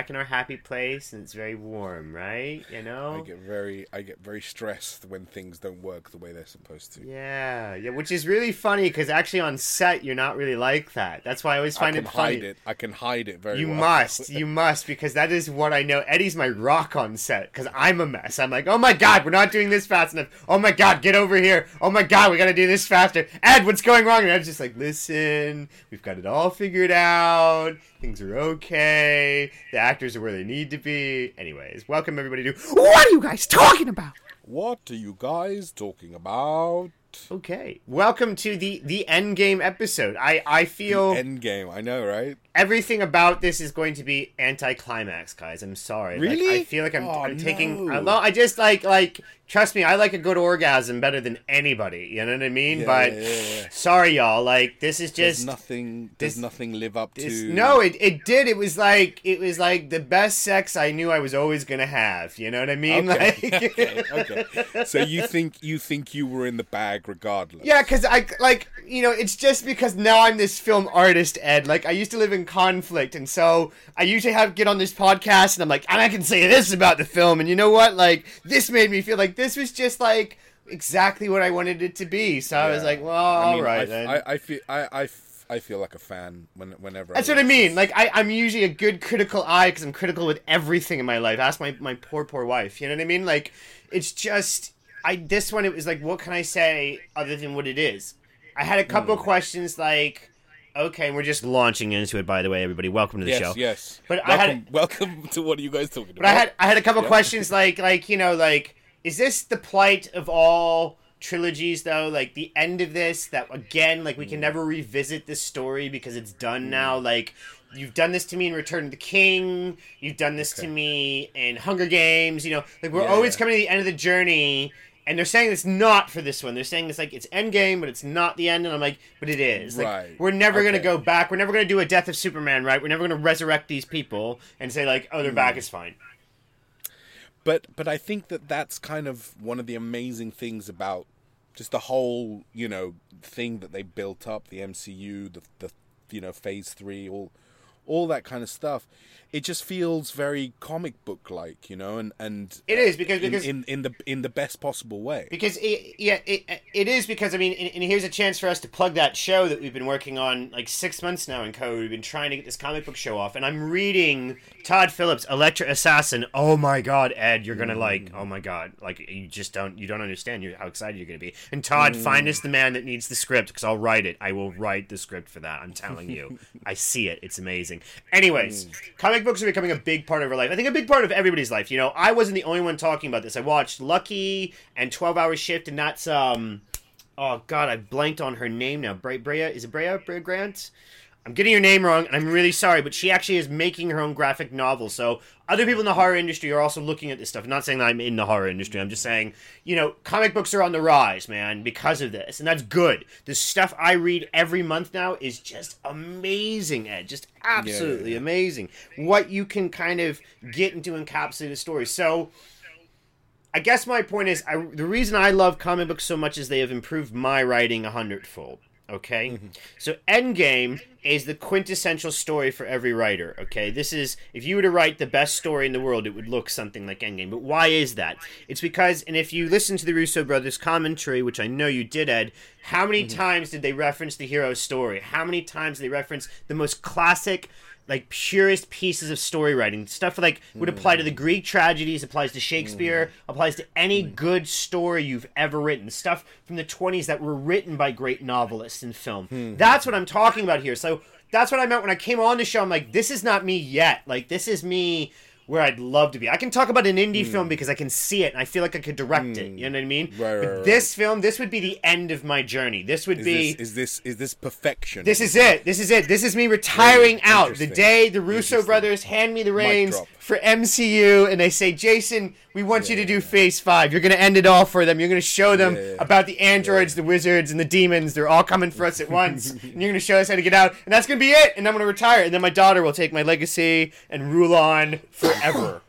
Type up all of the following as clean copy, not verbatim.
back in our happy place, and it's very warm, right? You know. I get very stressed when things don't work the way they're supposed to. Yeah, which is really funny because actually on set you're not really like that. That's why I always find it funny. I can hide it very You well. you must, because that is what I know. Eddie's my rock on set because I'm a mess. I'm like, oh my god, we're not doing this fast enough. Oh my god, get over here. Oh my god, we gotta do this faster. Ed, what's going wrong? And Ed's just like, listen, we've got it all figured out. Things are okay. The actors are where they need to be. Anyways, welcome everybody to What Are You Guys Talking About? What are you guys talking about? Okay, welcome to the Endgame episode. I feel Endgame, I know, right? Everything about this is going to be anticlimax, guys. I'm sorry. Really? Like, I feel like I'm taking. No. I just like. Trust me, I like a good orgasm better than anybody. You know what I mean? Yeah, but yeah. Sorry, y'all. Like, this is just Does nothing live up to? No, it did. It was like the best sex I knew I was always gonna have. You know what I mean? Okay. Okay. So you think you were in the bag regardless? Yeah, because it's just because now I'm this film artist, Ed. Like, I used to live in conflict, and so I usually get on this podcast, and I'm like, I can say this about the film, and you know what? Like, this made me feel like this was just like exactly what I wanted it to be. So I was like, well, all right then. I feel like a fan whenever. That's what I mean. Like, I'm usually a good critical eye because I'm critical with everything in my life. Ask my poor wife. You know what I mean? Like, it's just this one. It was like, what can I say other than what it is? I had a couple of questions like. Okay, and we're just launching into it, by the way, everybody. Welcome to the show. Yes. But welcome to What Are You Guys Talking About? But I had a couple questions like is this the plight of all trilogies though? Like the end of this, that again, like we can never revisit this story because it's done now. Like you've done this to me in Return of the King. You've done this to me in Hunger Games. You know, like we're always coming to the end of the journey. And they're saying it's not for this one. They're saying it's like it's Endgame, but it's not the end. And I'm like, but it is. Like, right. We're never going to go back. We're never going to do a Death of Superman, right? We're never going to resurrect these people and say like, oh, they're back. It's fine. But I think that's kind of one of the amazing things about just the whole, thing that they built up, the MCU, the Phase 3, all that kind of stuff. It just feels very comic book like, and it is because in the best possible way. Because it is because I mean, and here's a chance for us to plug that show that we've been working on like 6 months now in Code. We've been trying to get this comic book show off, and I'm reading Todd Phillips' Elektra Assassin. Oh my God, Ed, you're gonna like. Oh my God, like you don't understand how excited you're gonna be. And Todd, find us the man that needs the script because I'll write it. I will write the script for that. I'm telling you, I see it. It's amazing. Anyways, comic books are becoming a big part of our life. I think a big part of everybody's life. I wasn't the only one talking about this. I watched Lucky and 12 Hour Shift, and that's oh God, I blanked on her name now. Brea, is it Brea Grant? I'm getting her name wrong, and I'm really sorry, but she actually is making her own graphic novel. So other people in the horror industry are also looking at this stuff. I'm not saying that I'm in the horror industry. I'm just saying, comic books are on the rise, man, because of this. And that's good. The stuff I read every month now is just amazing, Ed. Just absolutely amazing. What you can kind of get into encapsulated stories. So I guess my point is, the reason I love comic books so much is they have improved my writing 100-fold. Okay? So Endgame is the quintessential story for every writer, okay? This is, if you were to write the best story in the world, it would look something like Endgame. But why is that? It's because, and if you listen to the Russo brothers' commentary, which I know you did, Ed, how many times did they reference the hero's story? How many times did they reference the most classic, like, purest pieces of story writing? Stuff like would apply to the Greek tragedies, applies to Shakespeare, applies to any good story you've ever written. Stuff from the 20s that were written by great novelists in film. That's what I'm talking about here. So that's what I meant when I came on the show. I'm like, this is not me yet. Like, this is me where I'd love to be. I can talk about an indie film because I can see it and I feel like I could direct it. You know what I mean? But this film, this would be the end of my journey. This would be... Is this perfection? This is it. This is it. This is me retiring out. The day the Russo brothers hand me the reins for MCU and they say, Jason, we want you to do Phase 5. You're going to end it all for them. You're going to show them about the androids, the wizards, and the demons. They're all coming for us at once. And you're going to show us how to get out. And that's going to be it. And I'm going to retire. And then my daughter will take my legacy and rule on forever.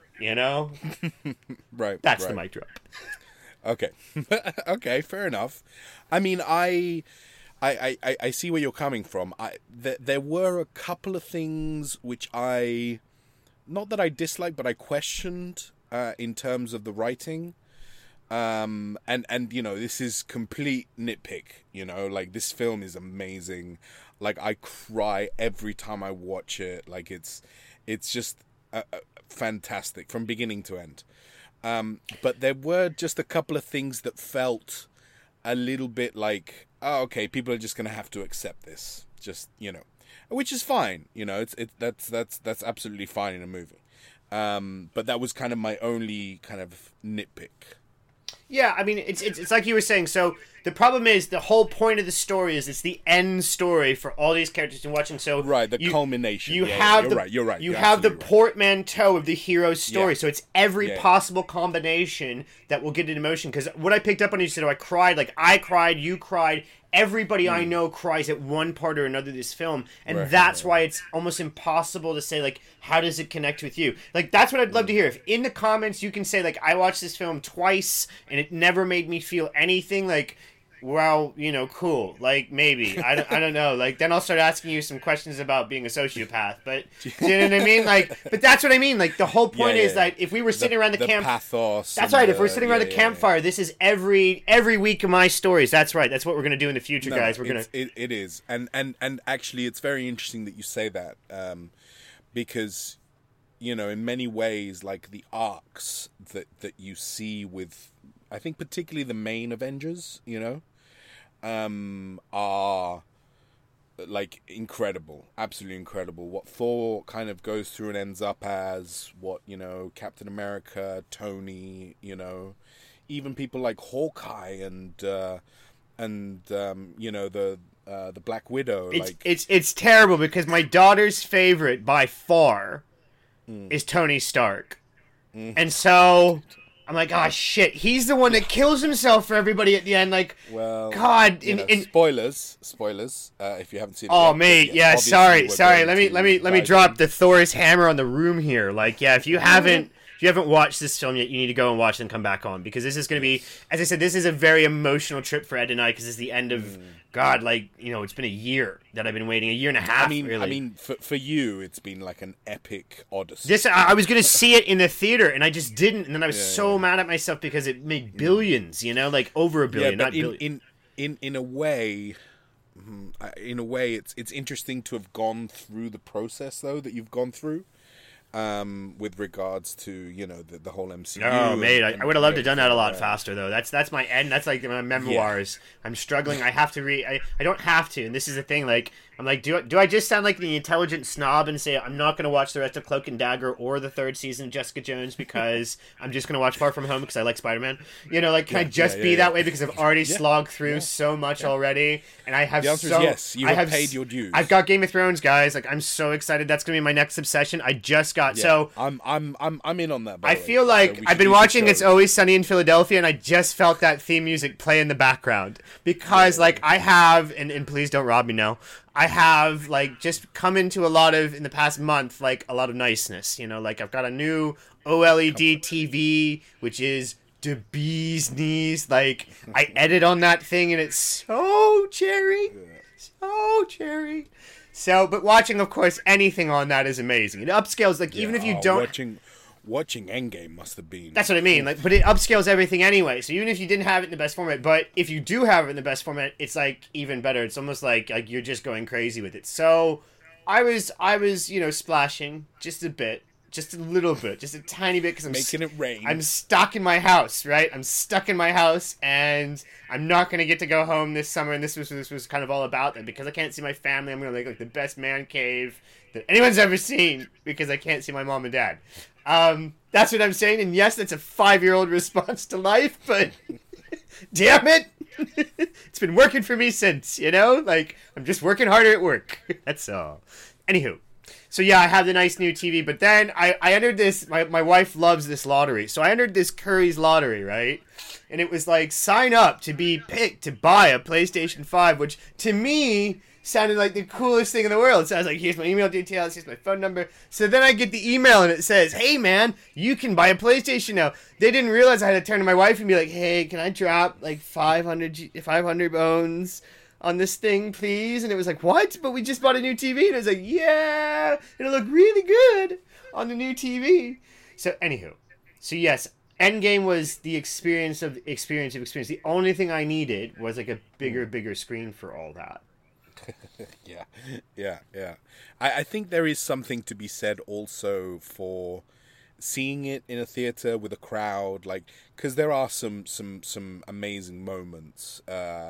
Right. That's the mic drop. Okay. Okay, fair enough. I mean, I see where you're coming from. There were a couple of things which I not that I dislike, but I questioned in terms of the writing. And this is complete nitpick, like this film is amazing. Like I cry every time I watch it. Like it's just fantastic from beginning to end. But there were just a couple of things that felt a little bit like, oh, okay, people are just going to have to accept this, just, which is fine. That's absolutely fine in a movie. But that was kind of my only kind of nitpick. Yeah, I mean, it's like you were saying. So the problem is the whole point of the story is it's the end story for all these characters you're watching. So right, the culmination. You're right. You have the portmanteau of the hero's story. Yeah. So it's every possible combination that will get an emotion. Because what I picked up on, you said, I cried. Like I cried, you cried. Everybody I know cries at one part or another of this film, and that's why it's almost impossible to say, like, how does it connect with you? Like, that's what I'd love to hear. If in the comments you can say, like, I watched this film twice, and it never made me feel anything, like, well, cool. Like, maybe. I don't know. Like, then I'll start asking you some questions about being a sociopath. But, do you know what I mean? Like, but that's what I mean. Like, the whole point is that if we were sitting around the camp... pathos. That's right. If we're sitting around the campfire, this is every week of my stories. That's right. That's what we're going to do in the future, guys. We're going to... It is. And actually, it's very interesting that you say that. Because, in many ways, like, the arcs that you see with... I think particularly the main Avengers, are like incredible, absolutely incredible. What Thor kind of goes through and ends up as, what Captain America, Tony, even people like Hawkeye and the Black Widow. It's terrible because my daughter's favorite by far is Tony Stark, and so. I'm like, oh shit, he's the one that kills himself for everybody at the end. Like, well, God, spoilers. If you haven't seen it. Oh, mate, yeah, sorry. Let me drop the Thor's hammer on the room here. Like, yeah, if you haven't watched this film yet, you need to go and watch it and come back on, because this is going to be, as I said, this is a very emotional trip for Ed and I, because it's the end of God. Like, it's been a year that I've been waiting, a year and a half. Really. I mean, for you, it's been like an epic odyssey. I was going to see it in the theater, and I just didn't, and then I was so mad at myself because it made billions. Like over a billion, but not billion. In a way, it's interesting to have gone through the process though that you've gone through. With regards to the whole MCU. Oh, mate, I would have loved to have done that a lot faster though. That's my end. That's like my memoirs. Yeah. I'm struggling. I have to read. I don't have to, and this is the thing. Like, I'm like, do I just sound like the intelligent snob and say I'm not going to watch the rest of Cloak and Dagger or the third season of Jessica Jones because I'm just going to watch Far From Home because I like Spider-Man? Can I just be that way because I've already slogged through so much already, and I have the answer is yes. You have paid your dues. I've got Game of Thrones, guys. Like, I'm so excited. That's going to be my next obsession. I just got so. I'm in on that. I feel like I've been watching It's Always Sunny in Philadelphia, and I just felt that theme music play in the background because, I have, and please don't rob me now. I have just come into a lot of in the past month, a lot of niceness. I've got a new OLED TV, which is the bee's knees. I edit on that thing, and it's so cherry, so cherry. So, but watching, of course, anything on that is amazing. It upscales, even if you don't... Watching Endgame must have been... That's what I mean. But it upscales everything anyway. So even if you didn't have it in the best format, but if you do have it in the best format, it's, even better. It's almost like you're just going crazy with it. So I was splashing just a bit. Just a little bit, just a tiny bit, because making it rain. I'm stuck in my house, right? I'm stuck in my house, and I'm not going to get to go home this summer. And this was kind of all about that, because I can't see my family. I'm going to like the best man cave that anyone's ever seen, because I can't see my mom and dad. That's what I'm saying. And yes, that's a 5-year-old response to life, but damn it, it's been working for me since. I'm just working harder at work. That's all. Anywho. So yeah, I have the nice new TV, but then I entered this, my wife loves this lottery, so I entered this Curry's lottery, right? And it was sign up to be picked to buy a PlayStation 5, which to me sounded like the coolest thing in the world. So I was like, here's my email details, here's my phone number. So then I get the email and it says, hey man, you can buy a PlayStation now. They didn't realize I had to turn to my wife and be like, hey, can I drop 500 bones on this thing, please? And it was like, what? But we just bought a new TV. And I was like, yeah, it'll look really good on the new TV. So, anywho. So, yes, Endgame was the experience. The only thing I needed was like a bigger screen for all that. Yeah. I think there is something to be said also for seeing it in a theater with a crowd, like, because there are some amazing moments,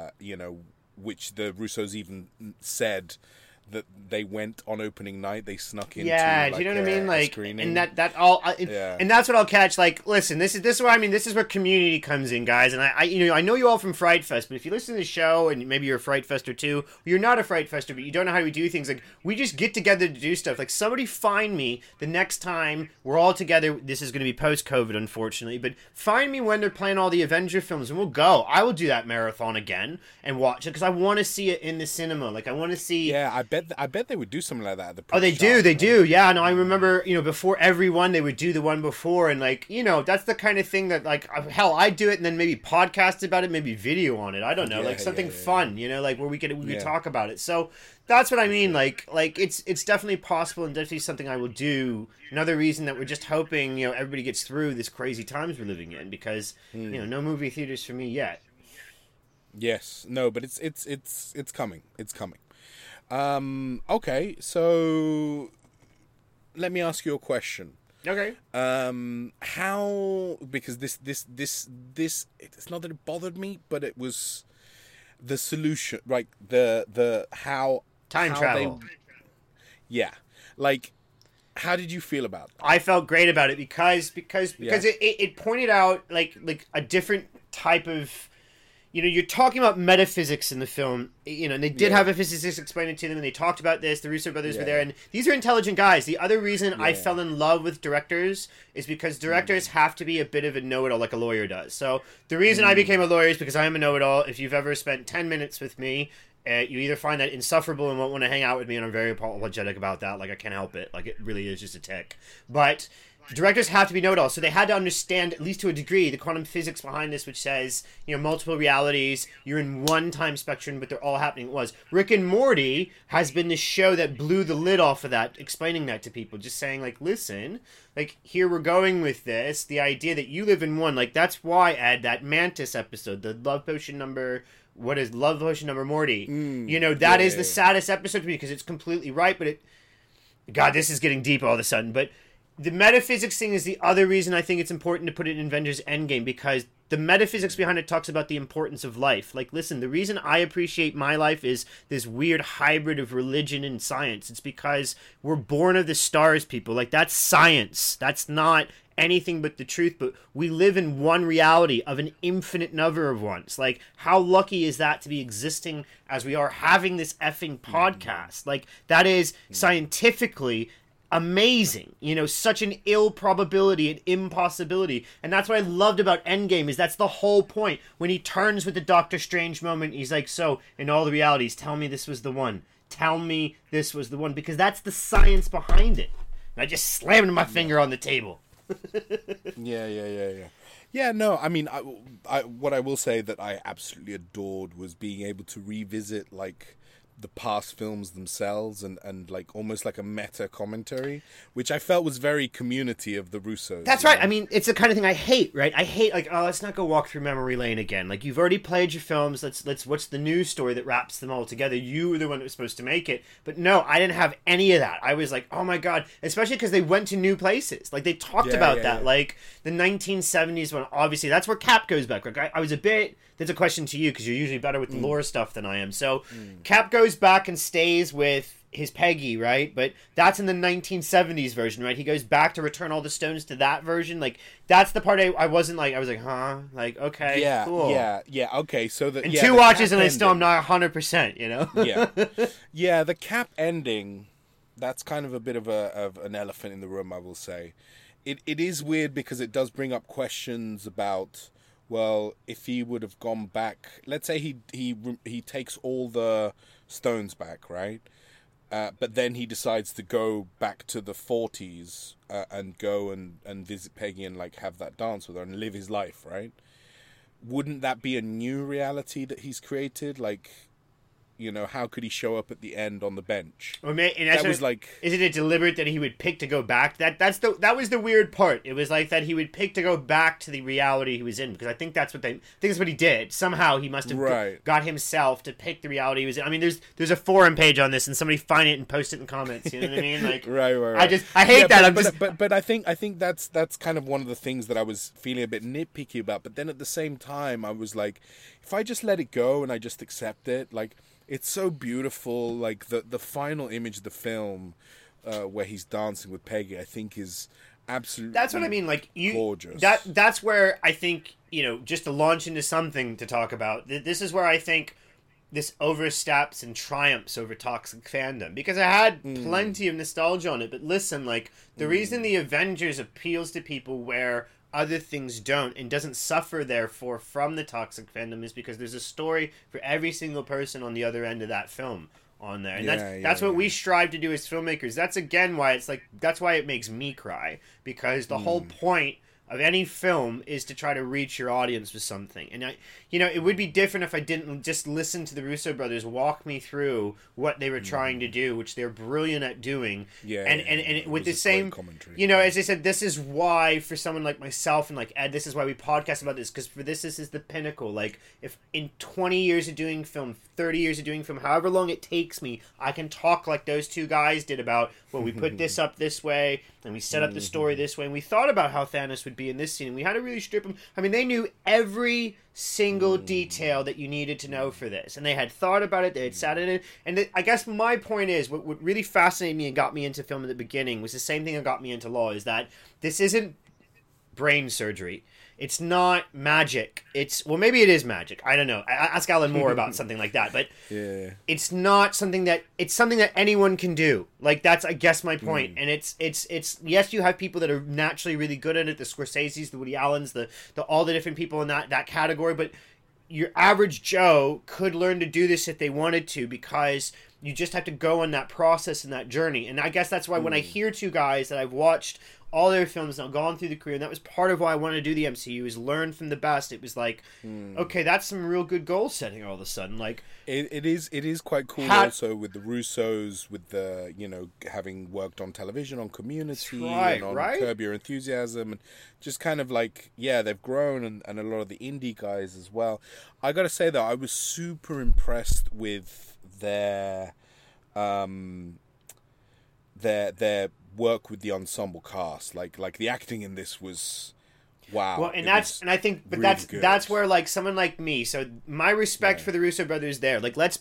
which the Russos even said that they went on opening night, they snuck into, do you know what I mean? Like, screening. and and that's what I'll catch. Like, listen, this is where this is where community comes in, guys. And I know you all from Fright Fest, but if you listen to the show and maybe you're a Fright Fester too, or you're not a Fright Fester, but you don't know how we do things, like, we just get together to do stuff. Like, somebody find me the next time we're all together. This is going to be post-COVID, unfortunately, but find me when they're playing all the Avenger films, and we'll go. I will do that marathon again and watch it because I want to see it in the cinema. Like, I want to see. Yeah, I bet they would do something like that at the Oh, they do. Yeah, no, I remember, before every one, they would do the one before, and, like, that's the kind of thing that, like, hell, I'd do it and then maybe podcast about it, maybe video on it. I don't know, something fun, like, where we could talk about it. So that's what I mean. Like it's definitely possible and definitely something I will do. Another reason that we're just hoping, everybody gets through this crazy times we're living in, because, no movie theaters for me yet. Yes, no, but it's coming. It's coming. Okay, so let me ask you a question. Okay. How, because this it's not that it bothered me, but it was the solution, like the how time travel. Yeah, like, how did you feel about that? I felt great about it because it pointed out like a different type of. You're talking about metaphysics in the film, and they did have a physicist explain it to them, and they talked about this. The Russo brothers were there, and these are intelligent guys. The other reason I fell in love with directors is because directors have to be a bit of a know-it-all, like a lawyer does. So the reason I became a lawyer is because I am a know-it-all. If you've ever spent 10 minutes with me, you either find that insufferable and won't want to hang out with me, and I'm very apologetic about that. Like, I can't help it. Like, it really is just a tick. But directors have to be know-it-all, so they had to understand, at least to a degree, the quantum physics behind this, which says, multiple realities, you're in one time spectrum, but they're all happening at once. Rick and Morty has been the show that blew the lid off of that, explaining that to people, just saying, like, listen, like, here we're going with this, the idea that you live in one, like, that's why, Ed, that Mantis episode, the Love Potion number Morty, that is the saddest episode to me, because it's completely right, but God, this is getting deep all of a sudden, but the metaphysics thing is the other reason I think it's important to put it in Avengers Endgame, because the metaphysics behind it talks about the importance of life. Like, listen, the reason I appreciate my life is this weird hybrid of religion and science. It's because we're born of the stars, people. Like, that's science. That's not anything but the truth, but we live in one reality of an infinite number of ones. Like, how lucky is that to be existing as we are having this effing podcast? Like, that is scientifically amazing, such an ill probability and impossibility. And that's what I loved about Endgame, is that's the whole point. When he turns with the Doctor Strange moment, he's like, so, in all the realities, tell me this was the one. Tell me this was the one. Because that's the science behind it. And I just slammed my finger on the table. Yeah. Yeah, no, I mean, I what I will say that I absolutely adored was being able to revisit, like, the past films themselves and like almost like a meta commentary, which I felt was very Community of the Russos. That's right. I mean, it's the kind of thing I hate, right? I hate, like, oh, let's not go walk through memory lane again. Like, you've already played your films. Let's what's the news story that wraps them all together? You were the one that was supposed to make it. But no, I didn't have any of that. I was like, oh my God, especially because they went to new places. Like, they talked about that. Like, the 1970s one, obviously, that's where Cap goes back. Like, I was a bit, that's a question to you because you're usually better with the lore stuff than I am. So Cap goes back and stays with his Peggy, right? But that's in the 1970s version, right? He goes back to return all the stones to that version. Like, that's the part I wasn't like, I was like, huh? Like, okay, cool. Yeah, okay. So and two watches and I still am not 100%, Yeah, the Cap ending, that's kind of a bit of an elephant in the room, I will say. It is weird because it does bring up questions about, well, if he would have gone back, let's say he takes all the stones back, right? But then he decides to go back to the 40s and go and visit Peggy and, like, have that dance with her and live his life, right? Wouldn't that be a new reality that he's created? Like, how could he show up at the end on the bench? And that's That was like, is it deliberate that he would pick to go back? That was the weird part. It was like that he would pick to go back to the reality he was in, because I think that's what he did. Somehow he must have got himself to pick the reality he was in. I mean, there's a forum page on this, and somebody find it and post it in comments. You know what I mean? Like, right. I hate that. But I think that's kind of one of the things that I was feeling a bit nitpicky about. But then at the same time, I was like, if I just let it go and I just accept it, like, it's so beautiful. Like the final image of the film, where he's dancing with Peggy, I think is absolutely. That's what I mean. Like, gorgeous. That's where I think, just to launch into something to talk about. This is where I think this oversteps and triumphs over toxic fandom, because I had plenty of nostalgia on it. But listen, like, the reason the Avengers appeals to people where other things don't, and doesn't suffer therefore from the toxic fandom, is because there's a story for every single person on the other end of that film on there. And that's what we strive to do as filmmakers. That's again why that's why it makes me cry, because the whole point of any film is to try to reach your audience with something. And it would be different if I didn't just listen to the Russo brothers walk me through what they were trying to do, which they're brilliant at doing. And with the same commentary. As I said, this is why for someone like myself and like Ed, this is why we podcast about this, because for this is the pinnacle. Like, if in 20 years of doing film, 30 years of doing film, however long it takes me, I can talk like those two guys did about, well, we put this up this way, and we set up the story this way, and we thought about how Thanos would be in this scene, and we had to really strip him. I mean, they knew every single detail that you needed to know for this, and they had thought about it, they had sat in it, and I guess my point is, what really fascinated me and got me into film at the beginning was the same thing that got me into law, is that this isn't brain surgery. It's not magic. Maybe it is magic. I don't know. I ask Alan Moore about something like that, but it's not something that, it's something that anyone can do. Like, that's, I guess, my point. And it's yes, you have people that are naturally really good at it, the Scorseses, the Woody Allens, the all the different people in that category, but your average Joe could learn to do this if they wanted to, because you just have to go on that process and that journey. And I guess that's why when I hear two guys that I've watched all their films and I've gone through the career, and that was part of why I wanted to do the MCU, is learn from the best. It was like, okay, that's some real good goal setting all of a sudden. Like, it is quite cool also with the Russos, with the, having worked on television, on Community, and on Curb Your Enthusiasm, and just kind of like, they've grown, and a lot of the indie guys as well. I gotta say though, I was super impressed with their work with the ensemble cast. Like the acting in this was wow. Well, and I think that's where, like, someone like me, so my respect for the Russo brothers there. Like, let's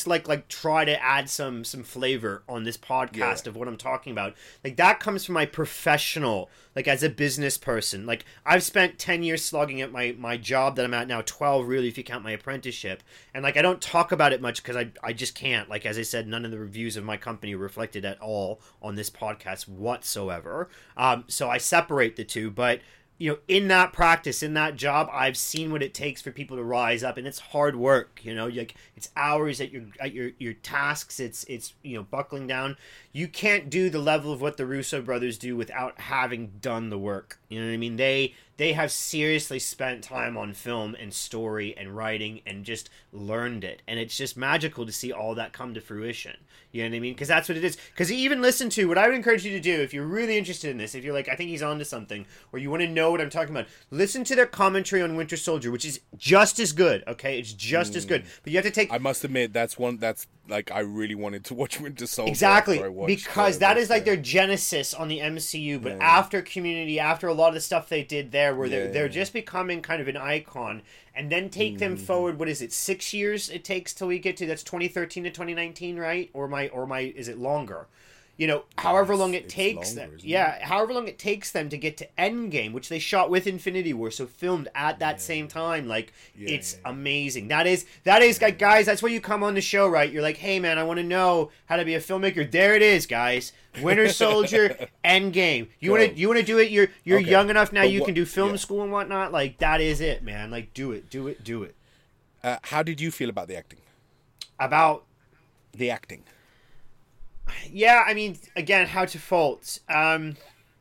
try to add some flavor on this podcast of what I'm talking about. Like, that comes from my professional, like, as a business person. Like, I've spent 10 years slogging at my job that I'm at now, 12 really if you count my apprenticeship. And, like, I don't talk about it much because I just can't. Like, as I said, none of the reviews of my company are reflected at all on this podcast whatsoever. So I separate the two, but in that practice, in that job, I've seen what it takes for people to rise up, and it's hard work. Like, it's hours at your tasks. It's buckling down. You can't do the level of what the Russo brothers do without having done the work. You know what I mean? They have seriously spent time on film and story and writing and just learned it, and it's just magical to see all that come to fruition. You know what I mean? Because that's what it is. Because even listen to what I would encourage you to do if you're really interested in this. If you're like, I think he's onto something, or you want to know what I'm talking about, listen to their commentary on Winter Soldier, which is just as good. Okay, it's just as good. But you have to take. I must admit, that's like, I really wanted to watch Winter Soldier. Exactly, because that is like their genesis on the MCU. But after Community, after a lot of the stuff they did there, where they're just becoming kind of an icon, and then take them forward. What is it? 6 years it takes till we get to, that's 2013 to 2019, right? Or is it longer? However long it takes them. However long it takes them to get to Endgame, which they shot with Infinity War, so filmed at that same time. Like, it's amazing. That is, guys, that's why you come on the show, right? You're like, hey, man, I want to know how to be a filmmaker. There it is, guys. Winter Soldier, Endgame. You want to do it? You're young enough now. You can do film school and whatnot. Like, that is it, man. Like, do it. How did you feel about the acting? About the acting? Yeah, I mean, again, how to fault. The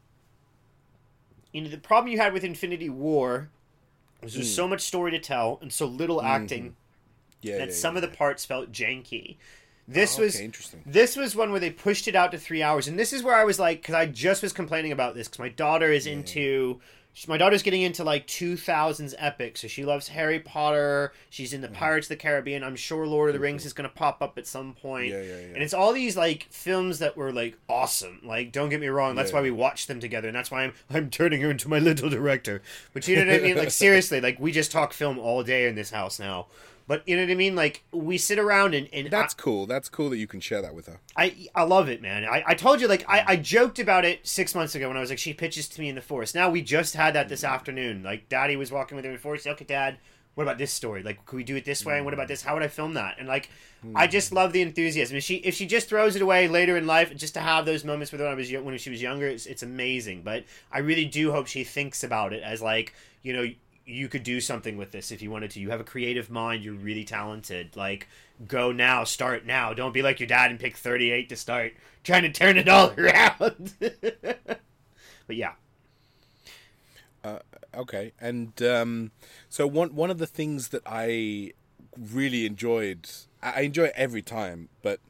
problem you had with Infinity War was there's so much story to tell and so little acting that some of the parts felt janky. This was interesting. This was one where they pushed it out to 3 hours, and this is where I was like, because I just was complaining about this because my daughter is my daughter's getting into like 2000s epics, so she loves Harry Potter. She's in the Pirates of the Caribbean. I'm sure Lord of the Rings is going to pop up at some point. And it's all these like films that were like awesome. Like, don't get me wrong, that's why we watched them together, and that's why I'm turning her into my little director. But you know what I mean? Like, seriously, like we just talk film all day in this house now. But you know what I mean? Like, we sit around and that's cool. That's cool that you can share that with her. I love it, man. I told you, like, I joked about it 6 months ago when I was like, she pitches to me in the forest. Now we just had that this afternoon. Like, Daddy was walking with her in the forest. Okay, Dad, what about this story? Like, could we do it this way? And what about this? How would I film that? And like, I just love the enthusiasm. If she just throws it away later in life, just to have those moments with her when she was younger, it's amazing. But I really do hope she thinks about it as like, you know, you could do something with this if you wanted to. You have a creative mind. You're really talented. Like, go now. Start now. Don't be like your dad and pick 38 to start trying to turn it all around. But yeah. Okay. And so one of the things that I really enjoyed, I enjoy it every time, but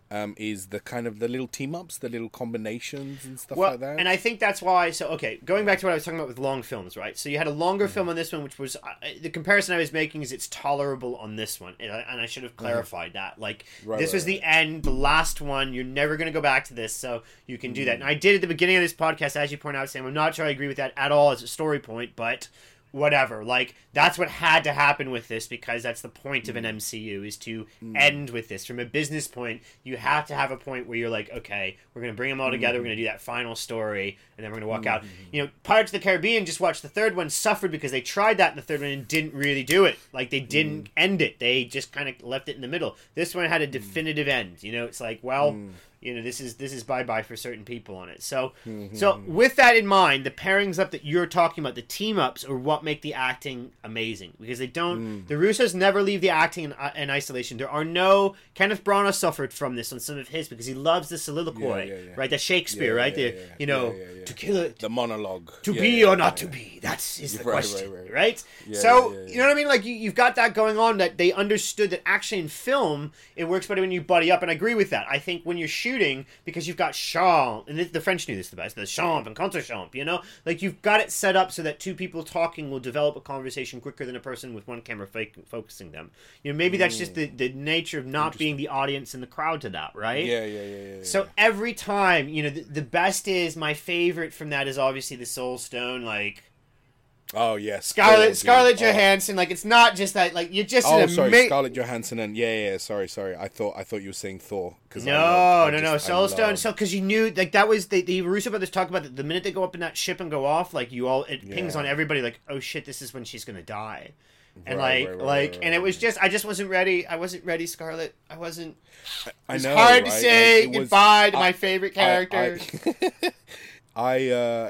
is the kind of the little team ups, the little combinations and stuff like that. And I think that's why. So, okay, going back to what I was talking about with long films, right? So you had a longer film on this one, which was the comparison I was making is it's tolerable on this one, and I should have clarified that. Like, this was the end, the last one. You're never going to go back to this, so you can do that. And I did at the beginning of this podcast, as you point out, Sam. I'm not sure I agree with that at all as a story point, but whatever. Like, that's what had to happen with this, because that's the point of an MCU, is to end with this. From a business point, you have to have a point where you're like, okay, we're going to bring them all together, we're going to do that final story, and then we're going to walk out. You know, Pirates of the Caribbean, just watched the third one, suffered because they tried that in the third one and didn't really do it. Like, they didn't end it. They just kind of left it in the middle. This one had a definitive end. You know, it's like, well, you know, this is bye-bye for certain people on it. So so with that in mind, the pairings up that you're talking about, the team-ups, are what make the acting amazing. Because they don't... The Russos never leave the acting in isolation. There are no... Kenneth Branagh suffered from this on some of his, because he loves the soliloquy, right? The Shakespeare, right? You know, to kill it... The monologue. To be or not to be. That is the question, right? So, you know what I mean? Like, you've got that going on, that they understood that actually in film, it works better when you buddy up, and I agree with that. I think when you're shooting, because you've got champ, and the French knew this the best, the champ and contre-champ, you know? Like, you've got it set up so that two people talking will develop a conversation quicker than a person with one camera focusing them. You know, maybe that's just the nature of not being the audience and the crowd to that, right? Yeah. So every time, you know, the best is, my favorite from that is obviously the Soul Stone, like... Oh yes, Scarlett Johansson. Like, it's not just that. Like, you're just Scarlett Johansson and Sorry. I thought you were saying Thor. No. Soul Stone. So because you knew, like, that was the Russo brothers talk about that the minute they go up in that ship and go off, like, it pings on everybody. Like, oh shit, this is when she's gonna die. And and it was just, I just wasn't ready. I wasn't ready, Scarlett. I wasn't. It's hard to say goodbye to my favorite character. I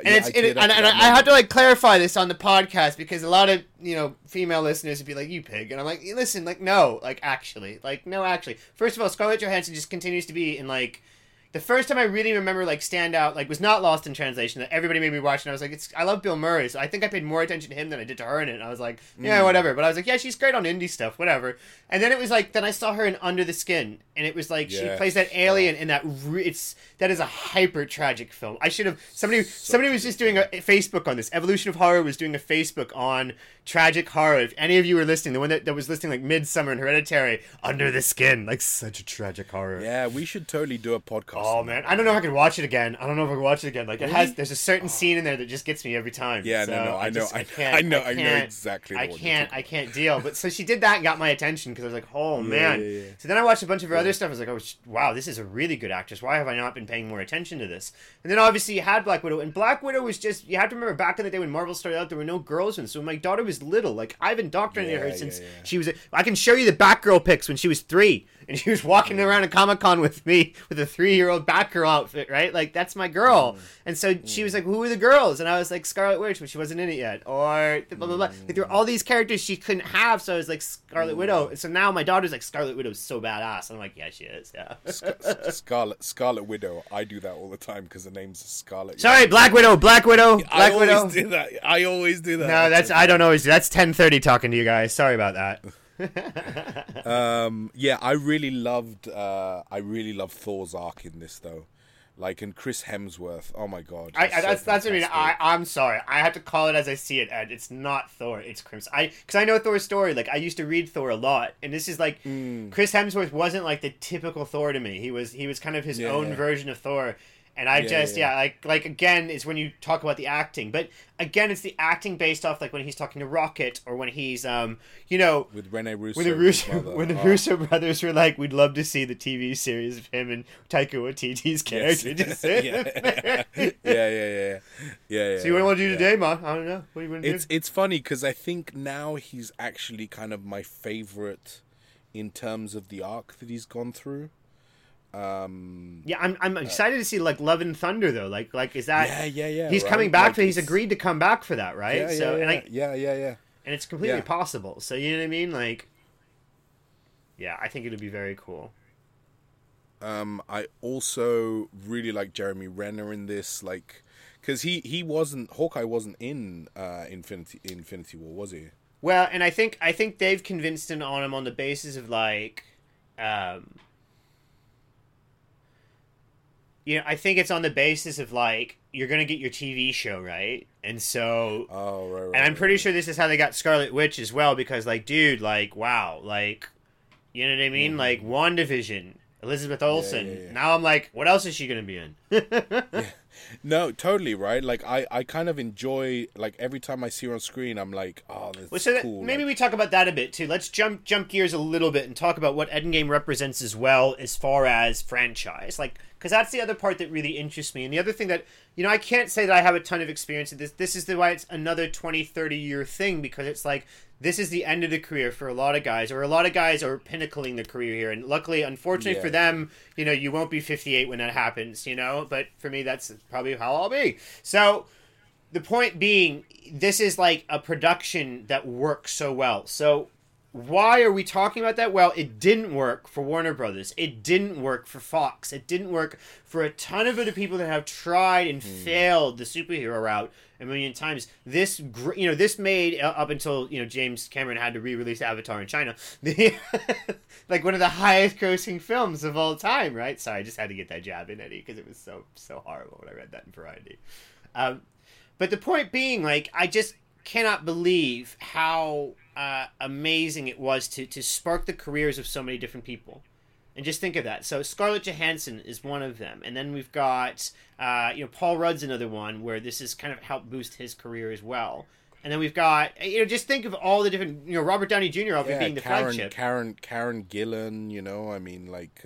had to, like, clarify this on the podcast, because a lot of, you know, female listeners would be like, you pig, and I'm like, listen, like, no, actually. First of all, Scarlett Johansson just continues to be in, like, the first time I really remember, like, stand out, like, was not Lost in Translation, that everybody made me watch, and I was like, I love Bill Murray, so I think I paid more attention to him than I did to her in it, and I was like, yeah, whatever, but I was like, yeah, she's great on indie stuff, whatever. And then it was like, then I saw her in Under the Skin, and it was like, she plays that alien in that, that is a hyper tragic film. I should have, somebody was just doing a Facebook on this. Evolution of Horror was doing a Facebook on tragic horror. If any of you were listening, the one that was listening, like, Midsummer and Hereditary, Under the Skin, like, such a tragic horror. Yeah, we should totally do a podcast. Oh man, I don't know if I can watch it again. Like, really? There's a certain scene in there that just gets me every time. Yeah, so I know exactly. I can't deal. But so she did that and got my attention, because I was like, oh man. Yeah. So then I watched a bunch of her other stuff. I was like, oh wow, this is a really good actress. Why have I not been paying more attention to this? And then obviously you had Black Widow, and Black Widow was just, you have to remember back in the day when Marvel started out, there were no girls in. So my daughter was little. Like, I've indoctrinated her since she was. I can show you the Batgirl pics when she was 3. And she was walking around at Comic-Con with me with a 3-year-old Batgirl outfit, right? Like, that's my girl. And so she was like, who are the girls? And I was like, Scarlet Witch, but she wasn't in it yet. Or blah, blah, blah. Like, there were all these characters she couldn't have, so I was like, Scarlet Widow. And so now my daughter's like, Scarlet Widow's so badass. And I'm like, yeah, she is, yeah. Scarlet Widow. I do that all the time because the name's Scarlet. Sorry, Black Widow. I always do that. No, I don't always do. That's 10:30 talking to you guys. Sorry about that. Yeah, I really loved Thor's arc in this though. Like, and Chris Hemsworth, oh my god, That's what I mean. fantastic. I'm sorry. I have to call it as I see it, Ed. It's not Thor. It's Crimson. Because I know Thor's story. Like, I used to read Thor a lot, and this is like Chris Hemsworth wasn't like the typical Thor to me. He was kind of his own version of Thor. And I like again, is when you talk about the acting, but again, it's the acting based off like when he's talking to Rocket or when he's With Rene Russo, when the Russo brothers were like, we'd love to see the TV series of him and Taika Waititi's character. Just yeah. So you want to do today, Ma? I don't know. What do you want to do? It's funny because I think now he's actually kind of my favorite in terms of the arc that he's gone through. Yeah, I'm excited to see like Love and Thunder though. Like is that? Yeah. He's coming back for. He's agreed to come back for that, right? Yeah. And it's completely possible. So you know what I mean? Like, yeah, I think it'd be very cool. I also really like Jeremy Renner in this, like, because Hawkeye wasn't in Infinity War, was he? Well, and I think they've convinced him on the basis of like. I think it's on the basis of like you're gonna get your TV show, right? And so, right, and I'm pretty sure this is how they got Scarlet Witch as well, because like, dude, like, wow, like, you know what I mean? Like WandaVision, Elizabeth Olsen. Yeah. Now I'm like, what else is she gonna be in? No, totally right. Like I kind of enjoy, like, every time I see her on screen, I'm like, oh, this is cool. Maybe we talk about that a bit too. Let's jump gears a little bit and talk about what Endgame represents as well as far as franchise. Like, because that's the other part that really interests me. And the other thing that, I can't say that I have a ton of experience with this. This is why it's another 20, 30 year thing, because it's like, this is the end of the career for a lot of guys, or a lot of guys are pinnacling their career here. And luckily, unfortunately for them, you won't be 58 when that happens, but for me, that's probably how I'll be. So the point being, this is like a production that works so well. So why are we talking about that? Well, it didn't work for Warner Brothers. It didn't work for Fox. It didn't work for a ton of other people that have tried and failed the superhero route a million times. This made, up until, James Cameron had to re-release Avatar in China, like one of the highest grossing films of all time, right? Sorry, I just had to get that jab in, Eddie, because it was so horrible when I read that in Variety. But the point being, like, I just cannot believe how amazing it was to spark the careers of so many different people. And just think of that. So Scarlett Johansson is one of them. And then we've got, Paul Rudd's another one where this has kind of helped boost his career as well. And then we've got, just think of all the different, Robert Downey Jr. obviously being the flagship. Karen Gillan, I mean, like,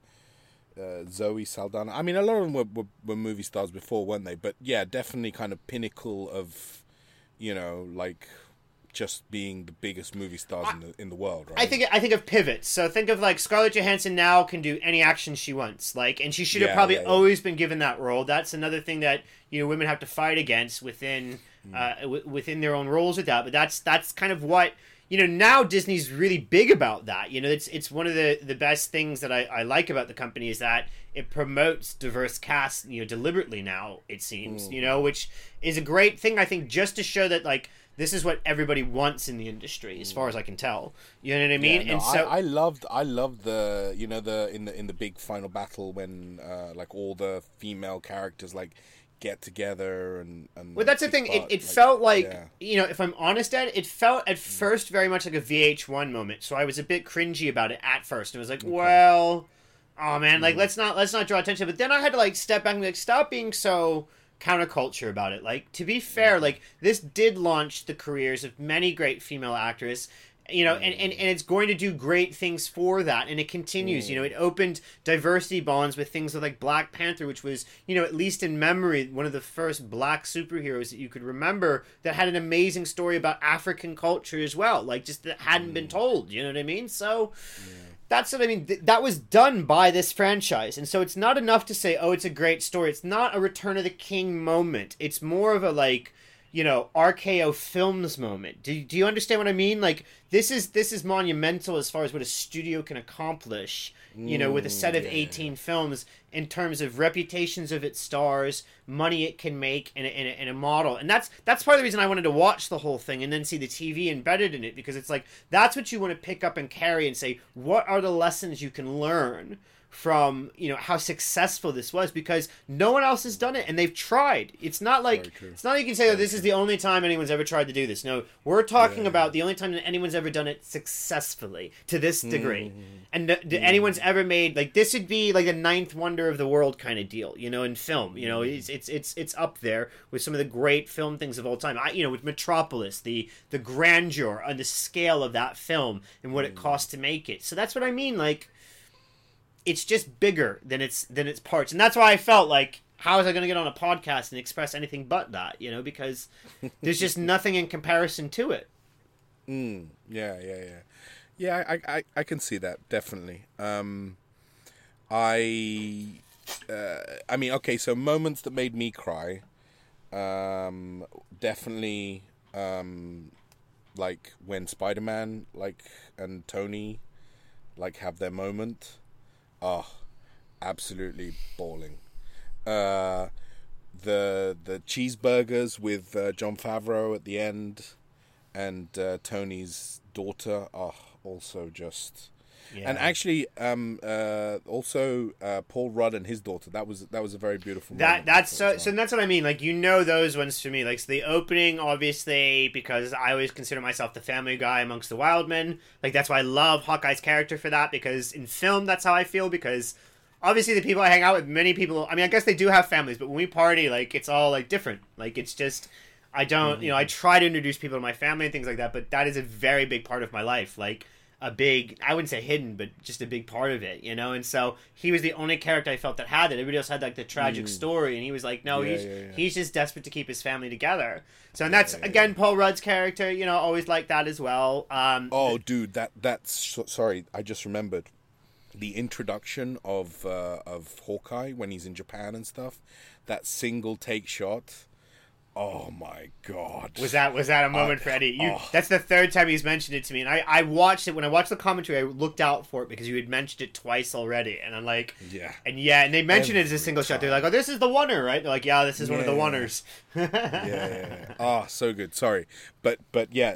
Zoe Saldana. I mean, a lot of them were movie stars before, weren't they? But yeah, definitely kind of pinnacle of, like, just being the biggest movie stars in the world, right? I think of pivots. So think of like Scarlett Johansson now can do any action she wants, like, and she should have probably always been given that role. That's another thing that women have to fight against within within their own roles with that. But that's kind of what now Disney's really big about that. It's one of the best things that I like about the company is that it promotes diverse casts deliberately now, it seems, which is a great thing, I think, just to show that like this is what everybody wants in the industry, as far as I can tell. You know what I mean? Yeah, no, and so I loved the in the big final battle when like all the female characters like get together and well, that's the thing. It felt like if I'm honest, Ed, it felt at first very much like a VH1 moment. So I was a bit cringy about it at first. And I was like, well, oh man, like let's not draw attention. But then I had to like step back and be like, stop being so counterculture about it. Like, to be fair, like this did launch the careers of many great female actresses, and it's going to do great things for that, and it continues. It opened diversity bonds with things like Black Panther, which was, at least in memory, one of the first black superheroes that you could remember that had an amazing story about African culture as well, like just that hadn't been told. You know what I mean? So that's what I mean. That was done by this franchise. And so it's not enough to say, oh, it's a great story. It's not a Return of the King moment. It's more of a, like, RKO Films moment. Do you understand what I mean? Like, this is monumental as far as what a studio can accomplish, with a set of 18 films in terms of reputations of its stars, money it can make, and a model. And that's part of the reason I wanted to watch the whole thing and then see the TV embedded in it, because it's like, that's what you want to pick up and carry and say, what are the lessons you can learn from how successful this was, because no one else has done it and they've tried. It's not like you can say, oh, this is the only time anyone's ever tried to do this. No, we're talking about the only time that anyone's ever done it successfully to this degree. And anyone's ever made, like, this would be like a ninth wonder of the world kind of deal, in film. It's up there with some of the great film things of all time. With Metropolis, the grandeur and the scale of that film and what it cost to make it. So that's what I mean, like, it's just bigger than its parts. And that's why I felt like, how was I going to get on a podcast and express anything but that, because there's just nothing in comparison to it. Yeah, I can see that, definitely. I mean, okay, so moments that made me cry, definitely, like when Spider-Man, and Tony, have their moment. Oh, absolutely bawling. The cheeseburgers with Jon Favreau at the end, and Tony's daughter. Oh, also just. Yeah. And actually, also Paul Rudd and his daughter. That was a very beautiful moment. That's what I mean. Like, those ones for me. Like, so the opening, obviously, because I always consider myself the family guy amongst the wild men. Like, that's why I love Hawkeye's character for that, because in film, that's how I feel. Because obviously, the people I hang out with, many people. I mean, I guess they do have families, but when we party, like, it's all like different. Like, it's just. I don't. I try to introduce people to my family and things like that, but that is a very big part of my life. Like, a big, I wouldn't say hidden, but just a big part of it, and so he was the only character I felt that had it. Everybody else had, like, the tragic story, and he was like, no, he's just desperate to keep his family together. So, and that's, again, Paul Rudd's character, always like that as well. Oh, dude, that's, sorry, I just remembered. The introduction of Hawkeye when he's in Japan and stuff, that single take shot. Oh my God! Was that a moment for Eddie? That's the third time he's mentioned it to me, and I watched it. When I watched the commentary, I looked out for it because you had mentioned it twice already, and I'm like, and they mentioned it as a single shot. They're like, oh, this is the oneer, right? They're like, yeah, this is one of the oneers. Oh, so good. Sorry, but yeah,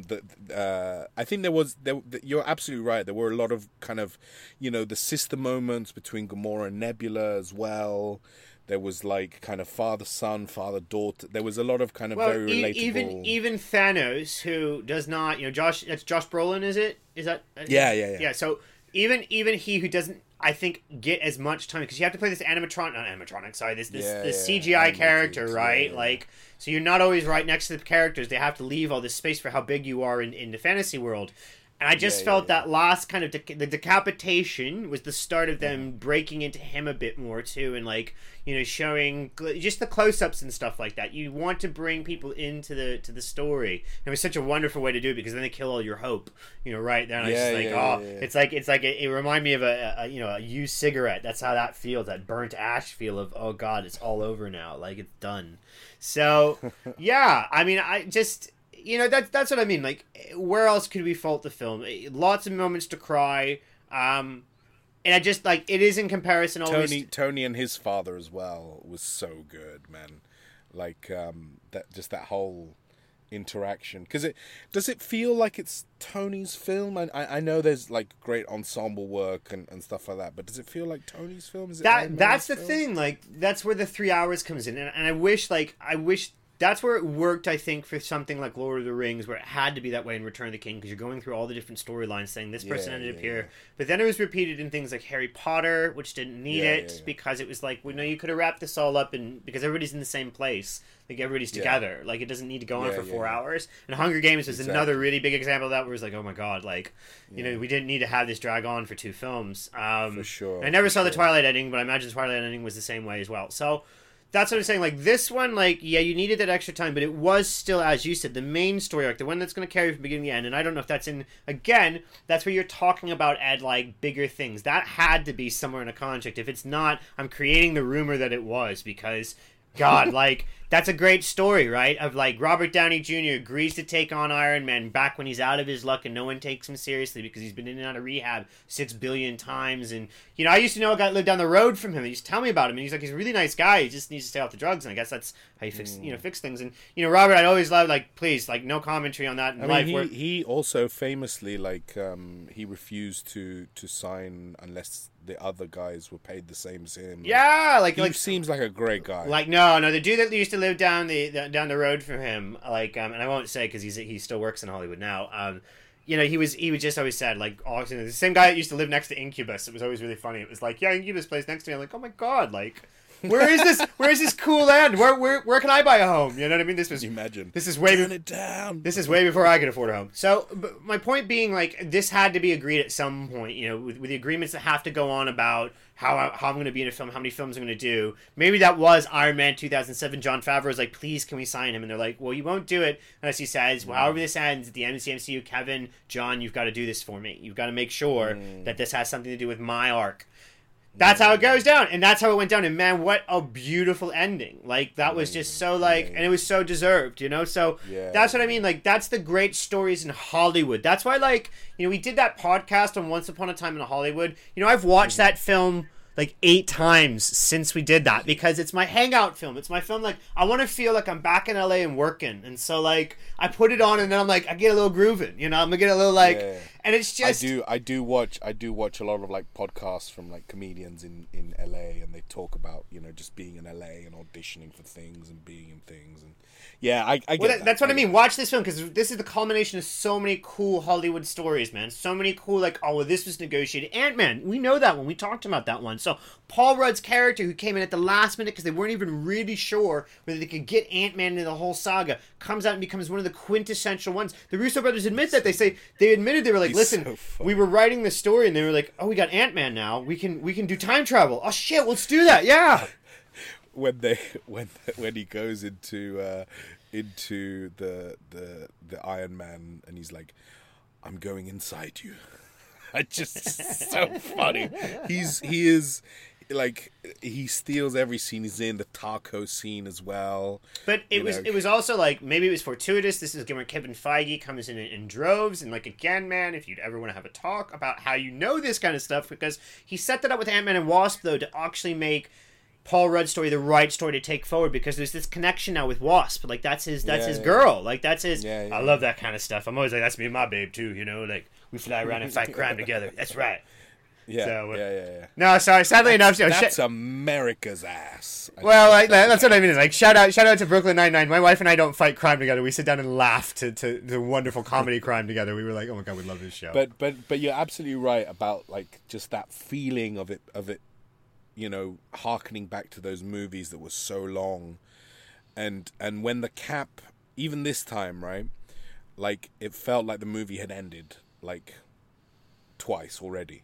I think you're absolutely right. There were a lot of kind of, the sister moments between Gamora and Nebula as well. There was, like, kind of father-son, father-daughter. There was a lot of kind of very relatable. Even Thanos, who does not, Josh Brolin, is it? Is that? Yeah. Yeah. So even he who doesn't, I think, get as much time, because you have to play this this CGI character, right? Yeah. Like, so you're not always right next to the characters. They have to leave all this space for how big you are in the fantasy world. And I just felt that last kind of the decapitation was the start of them breaking into him a bit more too, and, like, showing just the close-ups and stuff like that. You want to bring people into the story. And it was such a wonderful way to do it, because then they kill all your hope, right then. It's like it reminded me of a used cigarette. That's how that feels, that burnt ash feel of, oh God, it's all over now, like, it's done. So yeah, I mean, I just. That's what I mean. Like, where else could we fault the film? Lots of moments to cry. And I just, like, it is in comparison always. Tony and his father as well was so good, man. Like, that whole interaction. Because does it feel like it's Tony's film? I know there's, like, great ensemble work and stuff like that, but does it feel like Tony's film? Is it that's the thing. Like, that's where the 3 hours comes in. And I wish that's where it worked, I think, for something like Lord of the Rings, where it had to be that way in Return of the King, because you're going through all the different storylines saying this person ended up here. But then it was repeated in things like Harry Potter, which didn't need it, because it was like, you could have wrapped this all up, because everybody's in the same place. Like, everybody's together. Like, it doesn't need to go on for 4 hours. And Hunger Games was another really big example of that, where it was like, oh my God, like, we didn't need to have this drag on for 2 films. For sure. I never saw the Twilight ending, but I imagine the Twilight ending was the same way as well. So that's what I'm saying. Like, this one, like, yeah, you needed that extra time, but it was still, as you said, the main story arc, the one that's going to carry from beginning to end. And I don't know if that's again, that's where you're talking about, Ed, like, bigger things. That had to be somewhere in a contract. If it's not, I'm creating the rumor that it was, because, God, like, that's a great story, right? Of like Robert Downey Jr. agrees to take on Iron Man back when he's out of his luck and no one takes him seriously because he's been in and out of rehab 6 billion times. And, you know, I used to know a guy that lived down the road from him. He used to tell me about him. And he's like, he's a really nice guy. He just needs to stay off the drugs. And I guess that's how you fix things. And, you know, Robert, I always love, like, please, like, no commentary on that in life. He also famously, like, he refused to sign unless the other guys were paid the same as him. Yeah, he seems like a great guy. Like, no, the dude that used to live down the road from him, like, and I won't say because he still works in Hollywood now. You know, he was just always said, like, oh, the same guy that used to live next to Incubus. It was always really funny. It was like, yeah, Incubus plays next to me. I'm like, oh my god, like, where is this? Where is this cool land? Where can I buy a home? You know what I mean? This was. Can you imagine? This is way. Turn it down. This is way before I could afford a home. So, but my point being, like, this had to be agreed at some point. You know, with the agreements that have to go on about how I'm going to be in a film, how many films I'm going to do. Maybe that was Iron Man 2007. Jon Favreau was like, please, can we sign him? And they're like, well, you won't do it unless he says, well, however this ends at the end of the MCU, Kevin, John, you've got to do this for me. You've got to make sure that this has something to do with my arc. That's how it goes down, and that's how it went down. And man, what a beautiful ending! Like, that was just so, like, and it was so deserved, you know. So that's what I mean. Like, that's the great stories in Hollywood. That's why, like, you know, we did that podcast on Once Upon a Time in Hollywood. You know, I've watched that film like 8 times since we did that because it's my hangout film. It's my film, like, I want to feel like I'm back in LA and working, and so, like, I put it on and then I'm like, I get a little grooving, you know. I'm gonna get a little, like, and it's just I do watch a lot of, like, podcasts from, like, comedians in LA, and they talk about, you know, just being in LA and auditioning for things and being in things. And I get that. That's what I mean. Watch this film because this is the culmination of so many cool Hollywood stories, man. So many cool, like, oh, well, this was negotiated. Ant-Man, we know that one. We talked about that one. So Paul Rudd's character, who came in at the last minute because they weren't even really sure whether they could get Ant-Man into the whole saga, comes out and becomes one of the quintessential ones. The Russo brothers admit that. They admitted, they were like, listen, we were writing the story and they were like, oh, we got Ant-Man now. We can do time travel. Oh shit, let's do that. Yeah. When he goes into the Iron Man and he's like, I'm going inside you. It's just so funny. He is like, he steals every scene he's in, the taco scene as well. But it was also like, maybe it was fortuitous. This is where Kevin Feige comes in droves, and, like, again, man, if you'd ever want to have a talk about how you know this kind of stuff, because he set that up with Ant-Man and Wasp, though, to actually make Paul Rudd's story the right story to take forward, because there's this connection now with Wasp. Like, that's his girl. Like, that's his. I love that kind of stuff. I'm always like, that's me and my babe too. You know, like, we fly around and fight crime together. That's right. Yeah, so, No, sorry. Sadly enough, you know, that's America's ass. Well, like, that's what I mean. Is like, shout out to Brooklyn Nine-Nine. My wife and I don't fight crime together. We sit down and laugh to the wonderful comedy crime together. We were like, oh my god, we love this show. But you're absolutely right about, like, just that feeling of it. You know, hearkening back to those movies that were so long, and when the cap, even this time, right, like, it felt like the movie had ended, like, twice already,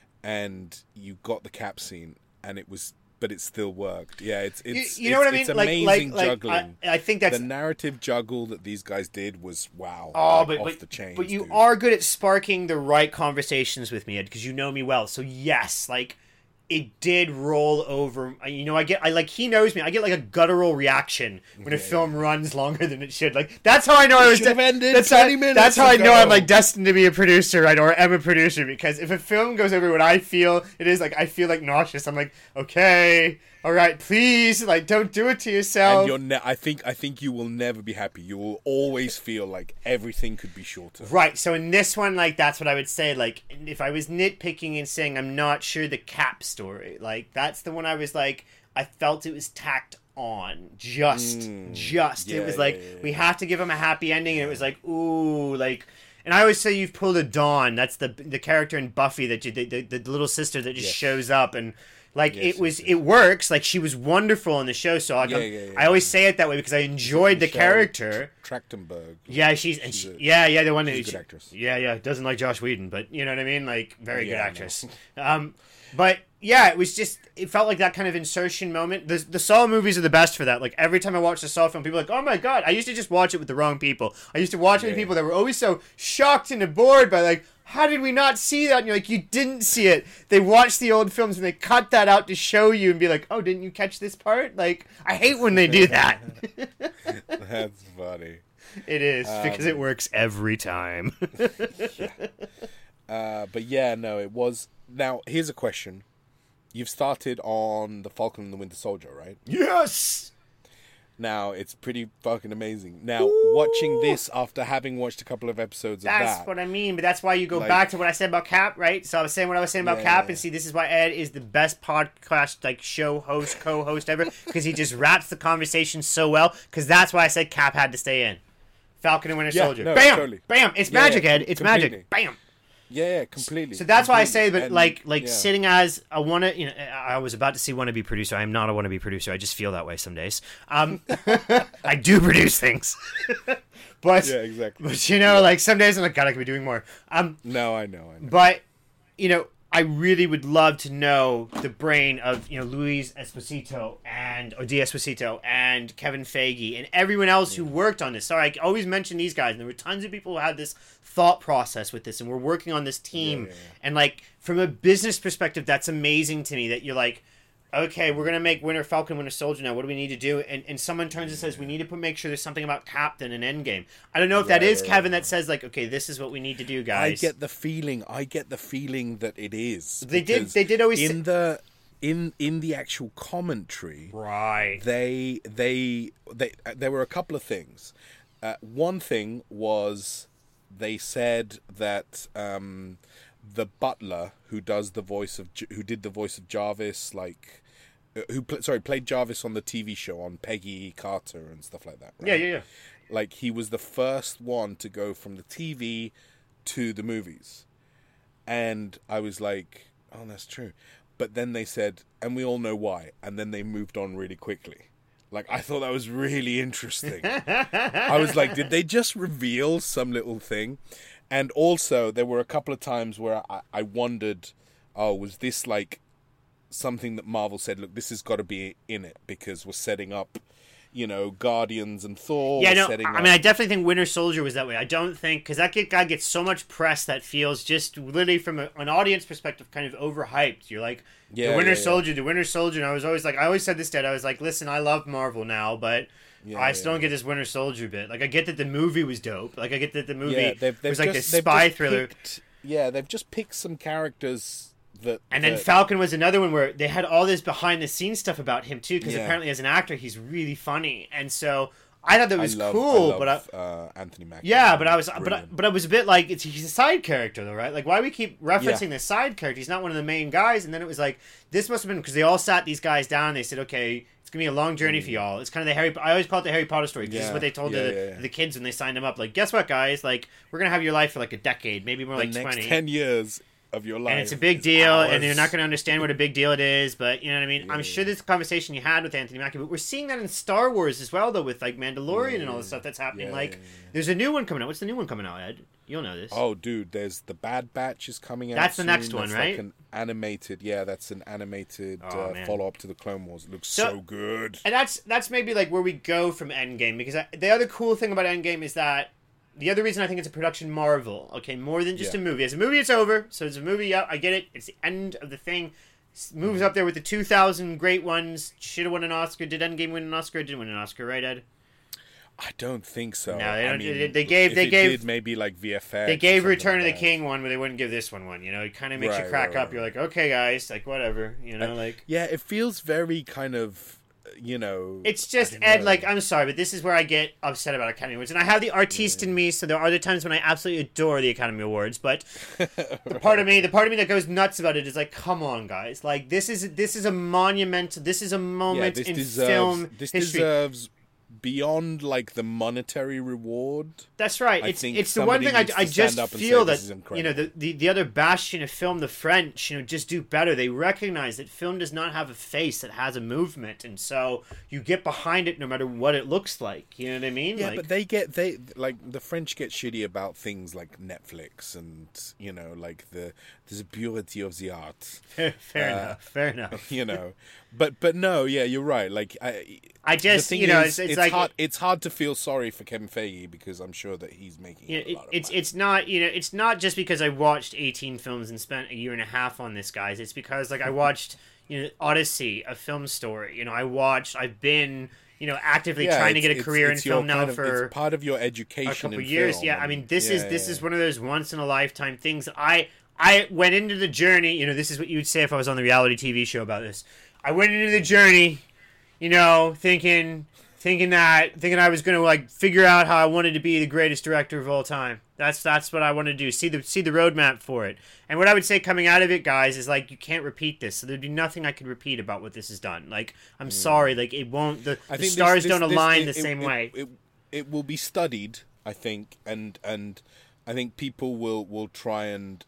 and you got the cap scene, and but it still worked. Yeah, it's you know what I mean? It's amazing juggling. I think that's the narrative juggle that these guys did was wow. Oh, like, but off the chain. But you are good at sparking the right conversations with me, Ed, because you know me well. So yes, like, it did roll over. You know, he knows me. I get, like, a guttural reaction when a film runs longer than it should. Like, that's how I know I was. Should have ended that's 20 minutes That's how ago. I know I'm, like, destined to be a producer, right? Or am a producer, because if a film goes over what I feel it is, like, I feel, like, nauseous. I'm like, okay, all right, please, like, don't do it to yourself. And I think you will never be happy. You will always feel like everything could be shorter. Right. So in this one, like, that's what I would say. Like, if I was nitpicking and saying I'm not sure the Cap story, like, that's the one I was like, I felt it was tacked on. Just. It was like, we have to give him a happy ending, and it was like, ooh, like. And I always say you've pulled a Dawn. That's the character in Buffy that the little sister that just shows up, and. Like, it works. Like, she was wonderful in the show, so like, I always say it that way because I enjoyed the character. Trachtenberg. Yeah, she's the one she's a good actress. Yeah, doesn't like Joss Whedon, but you know what I mean? Like, very good actress. But yeah, it felt like that kind of insertion moment. The Saw movies are the best for that. Like, every time I watch the Saw film, people are like, oh my god. I used to just watch it with the wrong people. I used to watch it with people that were always so shocked and bored by, like, how did we not see that? And you're like, you didn't see it. They watched the old films and they cut that out to show you and be like, oh, didn't you catch this part? Like, I hate when they do that. That's funny. It is, because it works every time. But yeah, no, it was. Now, here's a question. You've started on The Falcon and the Winter Soldier, right? Yes! Now, it's pretty fucking amazing. Now, watching this after having watched a couple of episodes of That's that... what I mean, but that's why you go like, back to what I said about Cap, right? So I was saying what I was saying about Cap, yeah. and see, this is why Ed is the best podcast, like, show host, co-host ever, because he just wraps the conversation so well, because that's why I said Cap had to stay in. Falcon and Winter Soldier. No, Bam! totally. Bam! It's magic, Ed. It's completely. magic. Bam! Yeah, completely. So that's why I say, but And, like yeah. sitting as a I was about to say wannabe producer. I am not a wannabe producer. I just feel that way some days. I do produce things, but Yeah, exactly. But like some days I'm like, God, I could be doing more. No, I know. But I really would love to know the brain of Luis Esposito or D'Esposito and Kevin Feige and everyone else who worked on this. Sorry, I always mention these guys, and there were tons of people who had this thought process with this, and we're working on this team. Yeah. And like from a business perspective, that's amazing to me that you're like, okay, we're gonna make Falcon Winter Soldier now. What do we need to do? And someone turns and says, we need to make sure there's something about Captain and Endgame. I don't know if that is Kevin that says like, okay, this is what we need to do, guys. I get the feeling that it is. They did always in the actual commentary. Right. There were a couple of things. One thing was they said that the butler who did the voice of Jarvis, like played Jarvis on the TV show on Peggy Carter and stuff like that. Right? Yeah. Like he was the first one to go from the TV to the movies, and I was like, oh, that's true. But then they said, and we all know why, and then they moved on really quickly. Like, I thought that was really interesting. I was like, did they just reveal some little thing? And also, there were a couple of times where I wondered, oh, was this like something that Marvel said, look, this has got to be in it because we're setting up, Guardians and Thor. Yeah, no, I definitely think Winter Soldier was that way. I don't think, because that guy gets so much press that feels just literally from an audience perspective kind of overhyped. You're like, the Winter Soldier, and I was always like, I always said this, Dad, I was like, listen, I love Marvel now, but I still don't get this Winter Soldier bit. Like, I get that the movie was dope. Like, I get that the movie was like this spy thriller. They've just picked some characters then Falcon was another one where they had all this behind the scenes stuff about him too, because apparently as an actor he's really funny, and so I thought that was cool. But Anthony Mackie. Yeah, but I was a bit like he's a side character though, right? Like why we keep referencing this side character? He's not one of the main guys, and then it was like this must have been because they all sat these guys down. And they said, okay, it's gonna be a long journey for y'all. It's kind of I always call it the Harry Potter story. This is what they told the kids when they signed them up. Like, guess what, guys? Like, we're gonna have your life for like a decade, maybe more like 20. 10 years of your life. And it's a big deal, and you're not going to understand what a big deal it is, but you know what I mean? Yeah, I'm sure this conversation you had with Anthony Mackie, but we're seeing that in Star Wars as well, though, with like Mandalorian and all the stuff that's happening. There's a new one coming out. What's the new one coming out, Ed? You'll know this. Oh, dude, there's the Bad Batch is coming out. That's soon. The next one, that's right? Like an animated, that's an animated follow-up to the Clone Wars. It looks so good. And that's maybe like where we go from Endgame, because the other cool thing about Endgame is that the other reason I think it's a production marvel, okay, more than just a movie. As a movie, it's over. So as a movie, I get it. It's the end of the thing. Moves up there with the 2000 great ones. Should have won an Oscar. Did Endgame win an Oscar? Didn't win an Oscar, right, Ed? I don't think so. No, they don't. I mean, they gave maybe like VFX. They gave Return of the King one, but they wouldn't give this one. It kind of makes you crack up. You're like, okay, guys, like whatever. Like it feels very kind of. It's just Ed. Like, I'm sorry, but this is where I get upset about Academy Awards, and I have the artiste in me. So there are the times when I absolutely adore the Academy Awards, but the part of me that goes nuts about it is like, come on, guys! Like, this is a monument. This is a moment in film this history. Deserves beyond like the monetary reward. That's right. It's the one thing I just feel that the other bastion of film, the French, just do better. They recognize that film does not have a face; it has a movement, and so you get behind it no matter what it looks like. You know what I mean? Yeah, but the French get shitty about things like Netflix and like the purity of the art. Fair enough. But no, you're right. Like I just it's like hard. It's hard to feel sorry for Kevin Feige because I'm sure that he's making a lot of money. It's not, it's not just because I watched 18 films and spent a year and a half on this, guys. It's because like I watched Odyssey, a film story. I've been actively trying to get a career in film now for it's part of your education. A couple in years. film. Yeah, I mean this is one of those once in a lifetime things that I went into the journey. This is what you would say if I was on the reality TV show about this. I went into the journey, thinking I was going to like figure out how I wanted to be the greatest director of all time. That's what I wanted to do. See the roadmap for it. And what I would say coming out of it, guys, is like you can't repeat this. So there'd be nothing I could repeat about what this has done. Like I'm sorry, like it won't. The stars don't align the same way. It will be studied, I think, and I think people will try and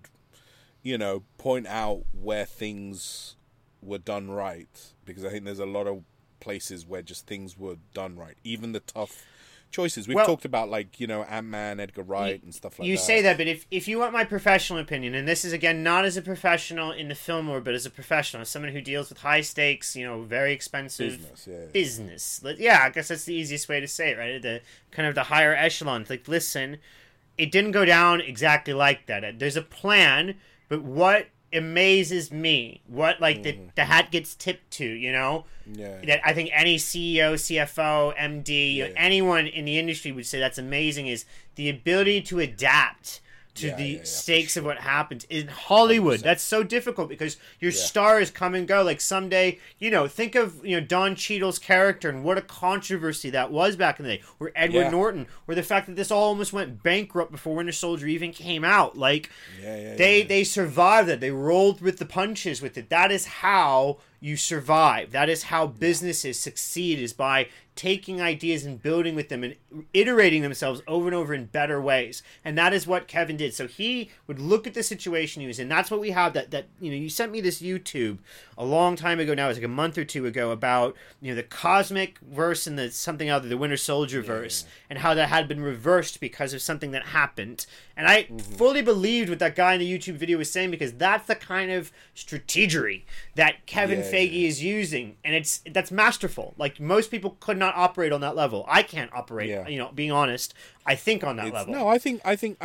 point out where things were done right, because I think there's a lot of places where just things were done right, even the tough choices we've talked about, like Ant-Man, Edgar Wright, and stuff like that. You say that, but if you want my professional opinion, and this is again not as a professional in the film world, but as a professional, as someone who deals with high stakes, very expensive business. Yeah, I guess that's the easiest way to say it, right? The kind of the higher echelons. Like, listen, it didn't go down exactly like that. There's a plan, but what amazes me, what like the hat gets tipped to, that I think any CEO, CFO, MD, anyone in the industry would say that's amazing, is the ability to adapt to the stakes of what happens in Hollywood. 100%. That's so difficult because your stars come and go. Like someday, think of Don Cheadle's character and what a controversy that was back in the day. Or Edward Norton, or the fact that this all almost went bankrupt before Winter Soldier even came out. Like they survived that. They rolled with the punches with it. That is how you survive. That is how businesses succeed, is by taking ideas and building with them and iterating themselves over and over in better ways. And that is what Kevin did. So he would look at the situation he was in. That's what we have. That you sent me this YouTube a long time ago now. It was like a month or two ago about the cosmic verse and the something other, the Winter Soldier verse, and how that had been reversed because of something that happened. And I fully believed what that guy in the YouTube video was saying, because that's the kind of strategery that Kevin Feige is using, and that's masterful. Like most people could not operate on that level. I can't operate. Being honest, I think on that level. No, I think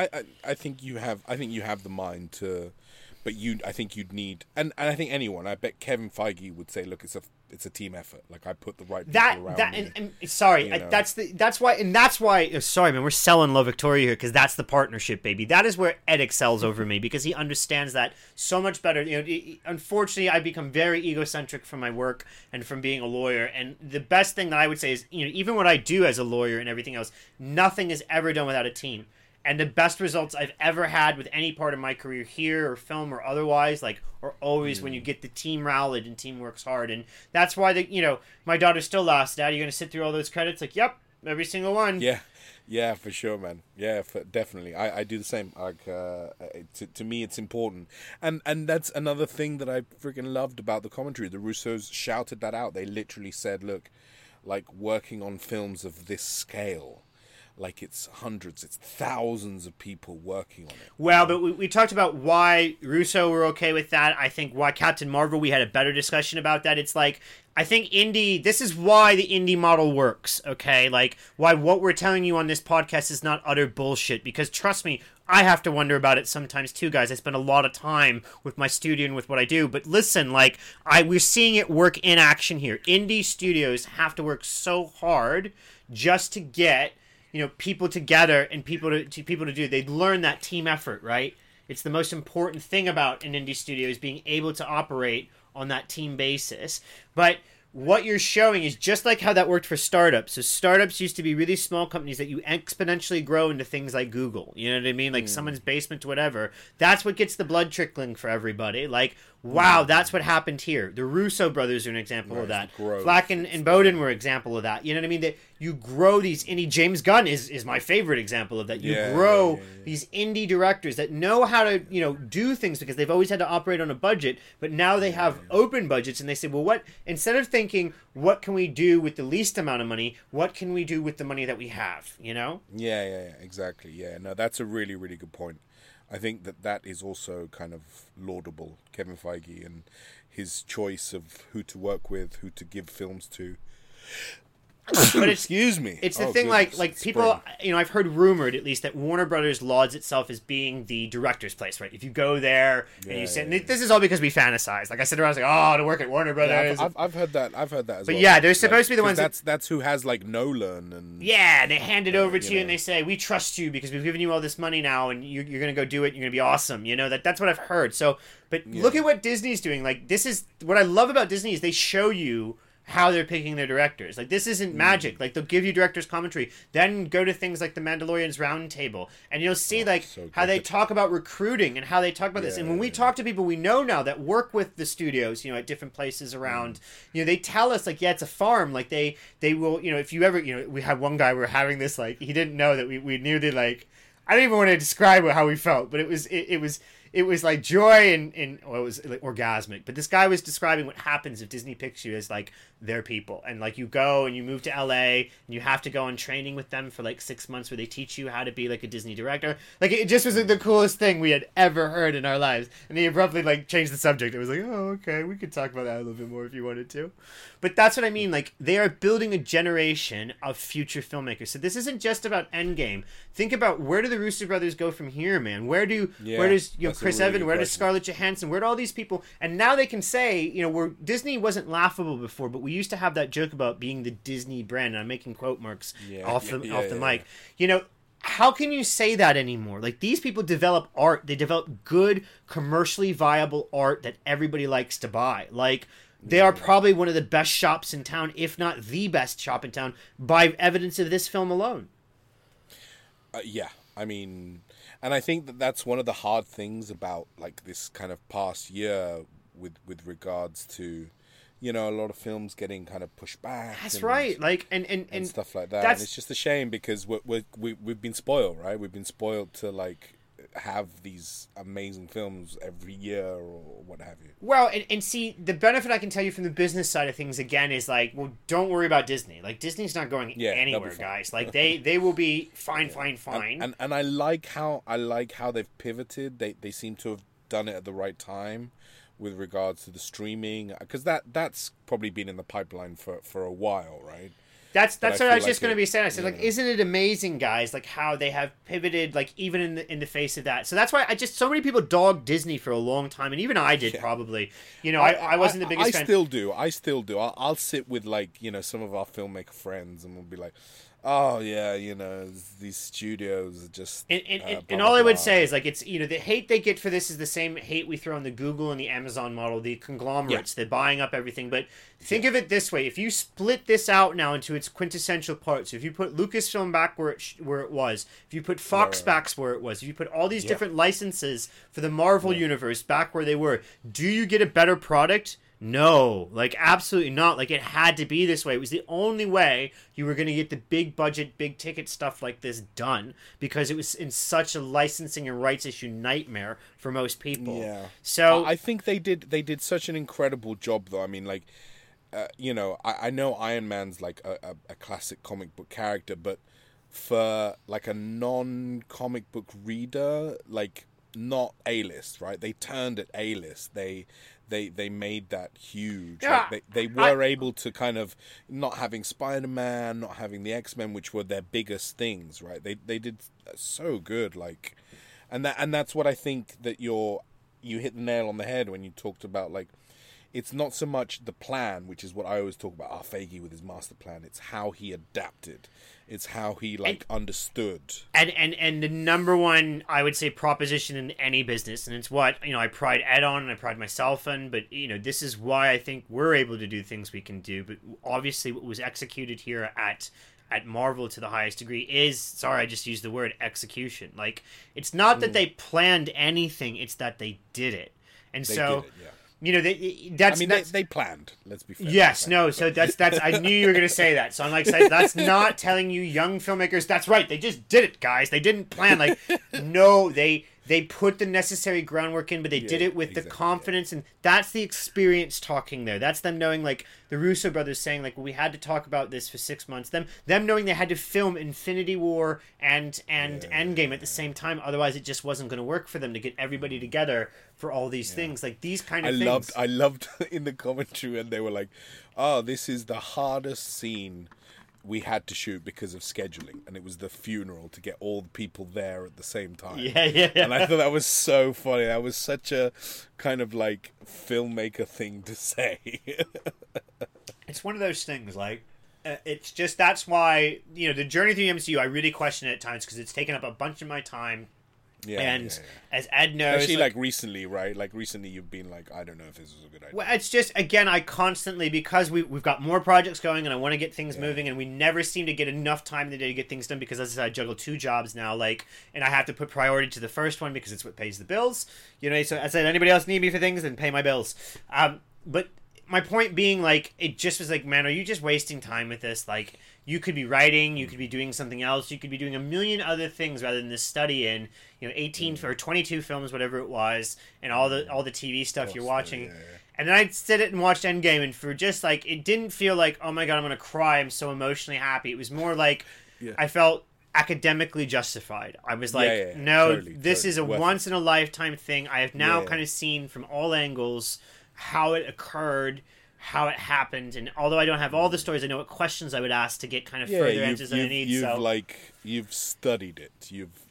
you have the mind to, but I think you'd need, and I think anyone. I bet Kevin Feige would say, look, it's a team effort. Like I put the right people around me. And sorry, that's why. Sorry, man, we're selling Love Victoria here because that's the partnership, baby. That is where Ed excels over me, because he understands that so much better. Unfortunately, I've become very egocentric from my work and from being a lawyer. And the best thing that I would say is, even what I do as a lawyer and everything else, nothing is ever done without a team. And the best results I've ever had with any part of my career, here or film or otherwise, are always when you get the team rallied and team works hard. And that's why my daughter still asks, Dad, are you going to sit through all those credits? Like, yep, every single one. Yeah, for sure, man. Yeah, definitely. I do the same. Like, to me, it's important, and that's another thing that I freaking loved about the commentary. The Russos shouted that out. They literally said, "Look, like working on films of this scale." Like it's hundreds, it's thousands of people working on it. Well, but we talked about why Russo were okay with that. I think why Captain Marvel, we had a better discussion about that. It's like, I think this is why the indie model works, okay? Like, why what we're telling you on this podcast is not utter bullshit. Because trust me, I have to wonder about it sometimes too, guys. I spend a lot of time with my studio and with what I do. But listen, we're seeing it work in action here. Indie studios have to work so hard just to get people together and people to do. They learn that team effort, right? It's the most important thing about an indie studio, is being able to operate on that team basis. But what you're showing is just like how that worked for startups. So startups used to be really small companies that you exponentially grow into things like Google. You know what I mean? Like someone's basement, whatever. That's what gets the blood trickling for everybody. Like, wow, that's what happened here. The Russo brothers are an example of that. Flack and Bowden were an example of that. You know what I mean? That you grow these indie... James Gunn is my favorite example of that. You grow these indie directors that know how to, do things, because they've always had to operate on a budget, but now they have open budgets, and they say, well, instead of thinking, what can we do with the least amount of money, what can we do with the money that we have, Yeah, exactly. Yeah, no, that's a really, really good point. I think that is also kind of laudable, Kevin Feige, and his choice of who to work with, who to give films to. But it's Excuse me. It's the Oh, thing, goodness. like It's people, spring. I've heard rumored at least that Warner Brothers lauds itself as being the director's place, right? If you go there and you sit, and this is all because we fantasize. Like I said, I was like, oh, to work at Warner Brothers. Yeah, I've heard that. I've heard that as well. But yeah, they're supposed to be the 'cause ones that's who has like Nolan and yeah, they hand it over to you know. and they say, we trust you because we've given you all this money now and you're going to go do it. You're going to be awesome. You know, that's what I've heard. So, but look at what Disney's doing. Like, this is what I love about Disney is they show you how they're picking their directors. Like, this isn't magic. Like, they'll give you director's commentary, then go to things like the Mandalorian's Roundtable, and you'll see so how they good. talk about recruiting and how they talk about this. And when we talk to people we know now that work with the studios, you know, at different places around, you know, they tell us like, yeah, it's a farm. Like they will, you know, if you ever, you know, we had one guy we were having this like he didn't know that we nearly like I don't even want to describe how we felt, but it was like joy and well, it was like orgasmic. But this guy was describing what happens if Disney picks you as like their people, and like you go and you move to LA and you have to go on training with them for like 6 months where they teach you how to be like a Disney director. Like it just was like the coolest thing we had ever heard in our lives. And he abruptly like changed the subject. It was like, oh, okay, we could talk about that a little bit more if you wanted to. But that's what I mean. Like they are building a generation of future filmmakers. So this isn't just about Endgame. Think about where do the Russo brothers go from here, man? Where does Chris Evans, where does Scarlett Johansson, where do all these people? And now they can say, you know, where Disney wasn't laughable before, but we used to have that joke about being the Disney brand. And I'm making quote marks off the mic. You know, how can you say that anymore? Like these people develop art. They develop good, commercially viable art that everybody likes to buy. Like they are probably one of the best shops in town, if not the best shop in town, by evidence of this film alone. Yeah, I mean, and I think that that's one of the hard things about like this kind of past year with regards to, you know, a lot of films getting kind of pushed back. That's right. Like and stuff like that. And it's just a shame because we've been spoiled, right? We've been spoiled to like have these amazing films every year or what have you. Well, and see, the benefit I can tell you from the business side of things again is like, well, don't worry about Disney. Like Disney's not going anywhere, guys. Like they will be fine. And I like how they've pivoted. They seem to have done it at the right time with regards to the streaming, because that's probably been in the pipeline for a while, right? That's what I was just going to be saying. I said, like, isn't it amazing, guys, like how they have pivoted, like even in the face of that. So that's why so many people dogged Disney for a long time, and even I did probably. You know, I wasn't the biggest fan. I still do. I'll sit with like, you know, some of our filmmaker friends, and we'll be like, oh yeah, you know, these studios are just. And all I would say is like it's, you know, the hate they get for this is the same hate we throw on the Google and the Amazon model, the conglomerates, the buying up everything. But think of it this way: if you split this out now into its quintessential parts, if you put Lucasfilm back where it was, if you put Fox back where it was, if you put all these different licenses for the Marvel universe back where they were, do you get a better product? No, like absolutely not. Like it had to be this way. It was the only way you were going to get the big budget, big ticket stuff like this done, because it was in such a licensing and rights issue nightmare for most people. Yeah. So I think they did such an incredible job, though. I mean, like, you know, I know Iron Man's like a classic comic book character, but for like a non-comic book reader, like not A-list, right? They turned it A-list. They made that huge. Yeah, like they were able to kind of not having Spider-Man, not having the X-Men, which were their biggest things, right? They did so good, like, and that's what I think that you hit the nail on the head when you talked about, like, it's not so much the plan, which is what I always talk about, Feige with his master plan. It's how he adapted. It's how he understood. And the number one, I would say, proposition in any business, and it's what, you know, I pride Ed on and I pride myself on, but, you know, this is why I think we're able to do things we can do. But obviously what was executed here at Marvel to the highest degree is, sorry, I just used the word execution. Like, it's not that they planned anything, it's that they did it. And They so... did it, yeah. You know, they planned. Let's be fair. Yes, no. So that's. I knew you were going to say that. So I'm like, that's not telling you young filmmakers. That's right. They just did it, guys. They didn't plan. Like, no, they put the necessary groundwork in, but they did it with the confidence, and that's the experience talking there. That's them knowing, like the Russo brothers saying, like, well, we had to talk about this for 6 months. Them knowing they had to film Infinity War and Endgame at the same time, otherwise it just wasn't going to work for them to get everybody together for all these things. Like these kind of things. I loved in the commentary when they were like, "Oh, this is the hardest scene we had to shoot because of scheduling, and it was the funeral to get all the people there at the same time. Yeah. And I thought that was so funny. That was such a kind of like filmmaker thing to say. It's one of those things, like, it's just, that's why, you know, the journey through the MCU, I really question it at times because it's taken up a bunch of my time. As Ed knows, especially like recently, right? Like recently, you've been like, I don't know if this is a good idea. Well, it's just, again, I constantly, because we've got more projects going and I want to get things moving, and we never seem to get enough time in the day to get things done because, as I said, I juggle 2 jobs now, like, and I have to put priority to the first one because it's what pays the bills. You know, so I said, anybody else need me for things, then pay my bills. But my point being, like, it just was like, man, are you just wasting time with this? Like, you could be writing, you could be doing something else, you could be doing a million other things rather than this study in, you know, 18 or 22 films, whatever it was, and all the TV stuff you're watching. And then I'd sit it and watch Endgame, and for just, like, it didn't feel like, oh my god, I'm gonna cry, I'm so emotionally happy. It was more like, I felt academically justified. I was like, no, this is a once in a lifetime thing. I have now kind of seen from all angles how it occurred, how it happened, and although I don't have all the stories, I know what questions I would ask to get kind of further answers that I need. You've studied it.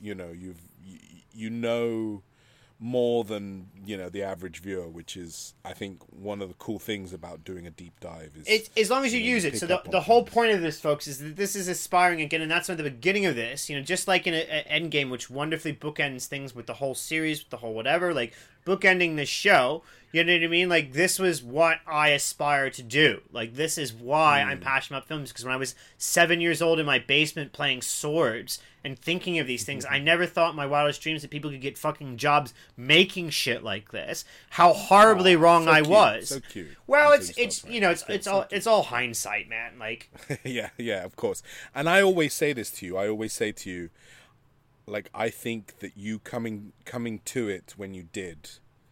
You know more than, you know, the average viewer, which is, I think, one of the cool things about doing a deep dive. Is it's as long as you use it. So the whole point of this, folks, is that this is aspiring again, and that's at the beginning of this. You know, just like in an Endgame, which wonderfully bookends things with the whole series, with the whole whatever, like bookending this show. You know what I mean? Like, this was what I aspire to do. Like, this is why I'm passionate about films. Because when I was 7 years old in my basement playing Swords and thinking of these things, I never thought in my wildest dreams that people could get fucking jobs making shit like this. How horribly wrong I was. So cute. Well, it's you know, it's all hindsight, man. Like, yeah, of course. And I always say this to you. I always say to you, like, I think that you coming to it when you did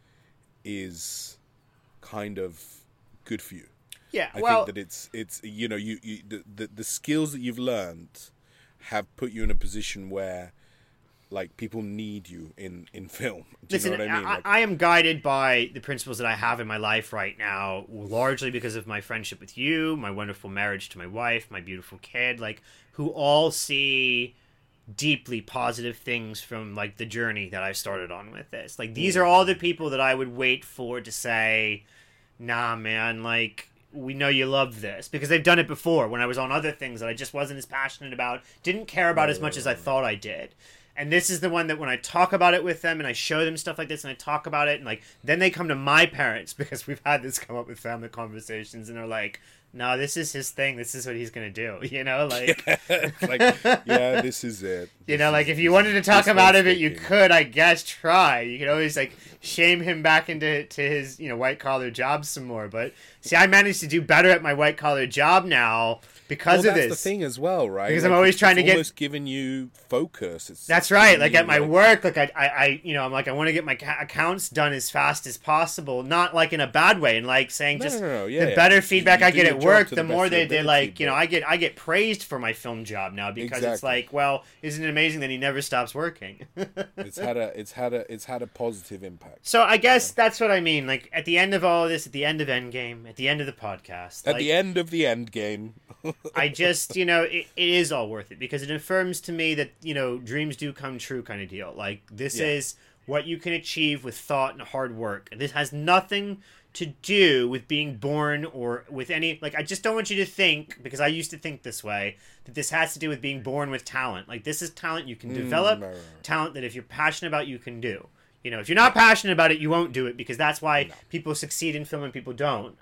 is kind of good for you. Yeah, I think that it's you know, the skills that you've learned have put you in a position where, like, people need you in film. Do you know what I mean? I am guided by the principles that I have in my life right now, largely because of my friendship with you, my wonderful marriage to my wife, my beautiful kid, like, who all see deeply positive things from, like, the journey that I started on with this. Like, these are all the people that I would wait for to say, nah, man, like, we know you love this, because they've done it before when I was on other things that I just wasn't as passionate about, didn't care about as much as I thought I did. And this is the one that when I talk about it with them and I show them stuff like this and I talk about it, and, like, then they come to my parents, because we've had this come up with family conversations, and they're like, no, this is his thing. This is what he's going to do. You know, like... like, yeah, this is it. You know, like, if you wanted to talk about it, you could, I guess, try. You could always, like, shame him back into his, you know, white-collar job some more. But, see, I managed to do better at my white-collar job now because of this. That's the thing as well, right? Because, like, I'm always trying to get... almost giving you focus. That's right. Like, at my work, like, I you know, I'm like, I want to get my accounts done as fast as possible. Not, like, in a bad way. And, like, saying the better feedback I get at work, the more they like, you know, I get praised for my film job now, because it's like, well, isn't it amazing that he never stops working? It's had a positive impact. So I guess that's what I mean. Like, at the end of all of this, at the end of Endgame, at the end of the podcast, at the end of the Endgame, I just, you know, it is all worth it, because it affirms to me that, you know, dreams do come true kind of deal. Like, this is what you can achieve with thought and hard work. And this has nothing to do with being born or with any, like, I just don't want you to think, because I used to think this way, that this has to do with being born with talent. Like, this is talent you can develop, talent that if you're passionate about, you can do. You know, if you're not passionate about it, you won't do it, because that's why people succeed in film and people don't.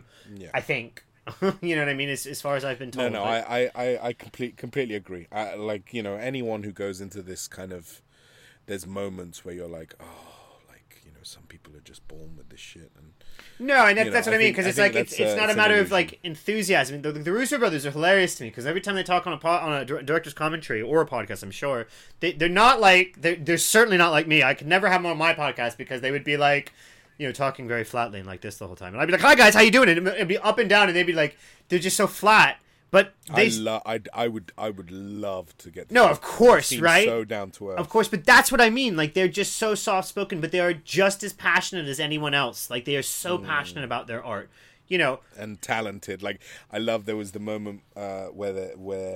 I think. You know what I mean? As far as I've been told. No, I completely agree. Like, you know, anyone who goes into this kind of, there's moments where you're like, oh, like, you know, some people are just born with this shit. And no, and that's what I mean, because it's like, it's not a matter of, like, enthusiasm. The Russo brothers are hilarious to me, because every time they talk on a director's commentary or a podcast, I'm sure, they're not like, they're certainly not like me. I could never have them on my podcast, because they would be like, you know, talking very flatly and like this the whole time. And I'd be like, hi guys, how you doing? And it'd be up and down, and they'd be like, they're just so flat. But they... I would love to get... No, of course, right? So down to earth. Of course, but that's what I mean. Like, they're just so soft-spoken, but they are just as passionate as anyone else. Like, they are so passionate about their art. and talented. Like, I love there was the moment where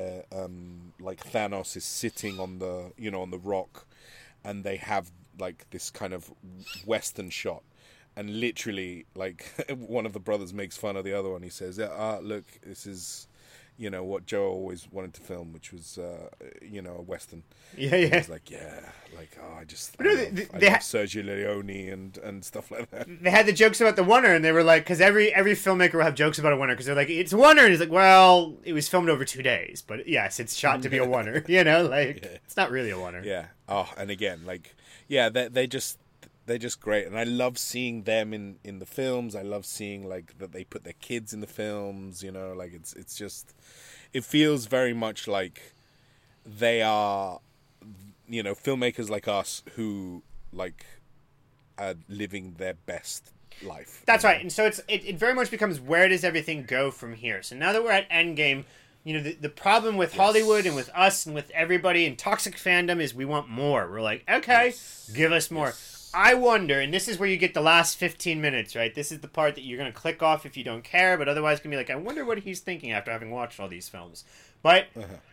like Thanos is sitting on the on the rock, and they have like this kind of Western shot, and literally like one of the brothers makes fun of the other one. He says, look, this is what Joe always wanted to film, which was a Western. Yeah, yeah. He's like, I love Sergio Leone and stuff like that. They had the jokes about the Wonder, and they were like, because every filmmaker will have jokes about a Wonder, because they're like, it's a Wonder, and he's like, well, it was filmed over 2 days, but yes, it's shot to be a Wonder, it's not really a Wonder. Yeah. Oh, and again, like, yeah, they're just great, and I love seeing them in the films. I love seeing like that they put their kids in the films. Like it's just, it feels very much like they are, filmmakers like us who like are living their best life. That's right, and so it very much becomes, where does everything go from here? So now that we're at Endgame, the problem with Hollywood and with us and with everybody in toxic fandom is we want more. We're like, okay, give us more. Yes. I wonder, and this is where you get the last 15 minutes, right? This is the part that you're going to click off if you don't care, but otherwise going to be like, I wonder what he's thinking after having watched all these films. But,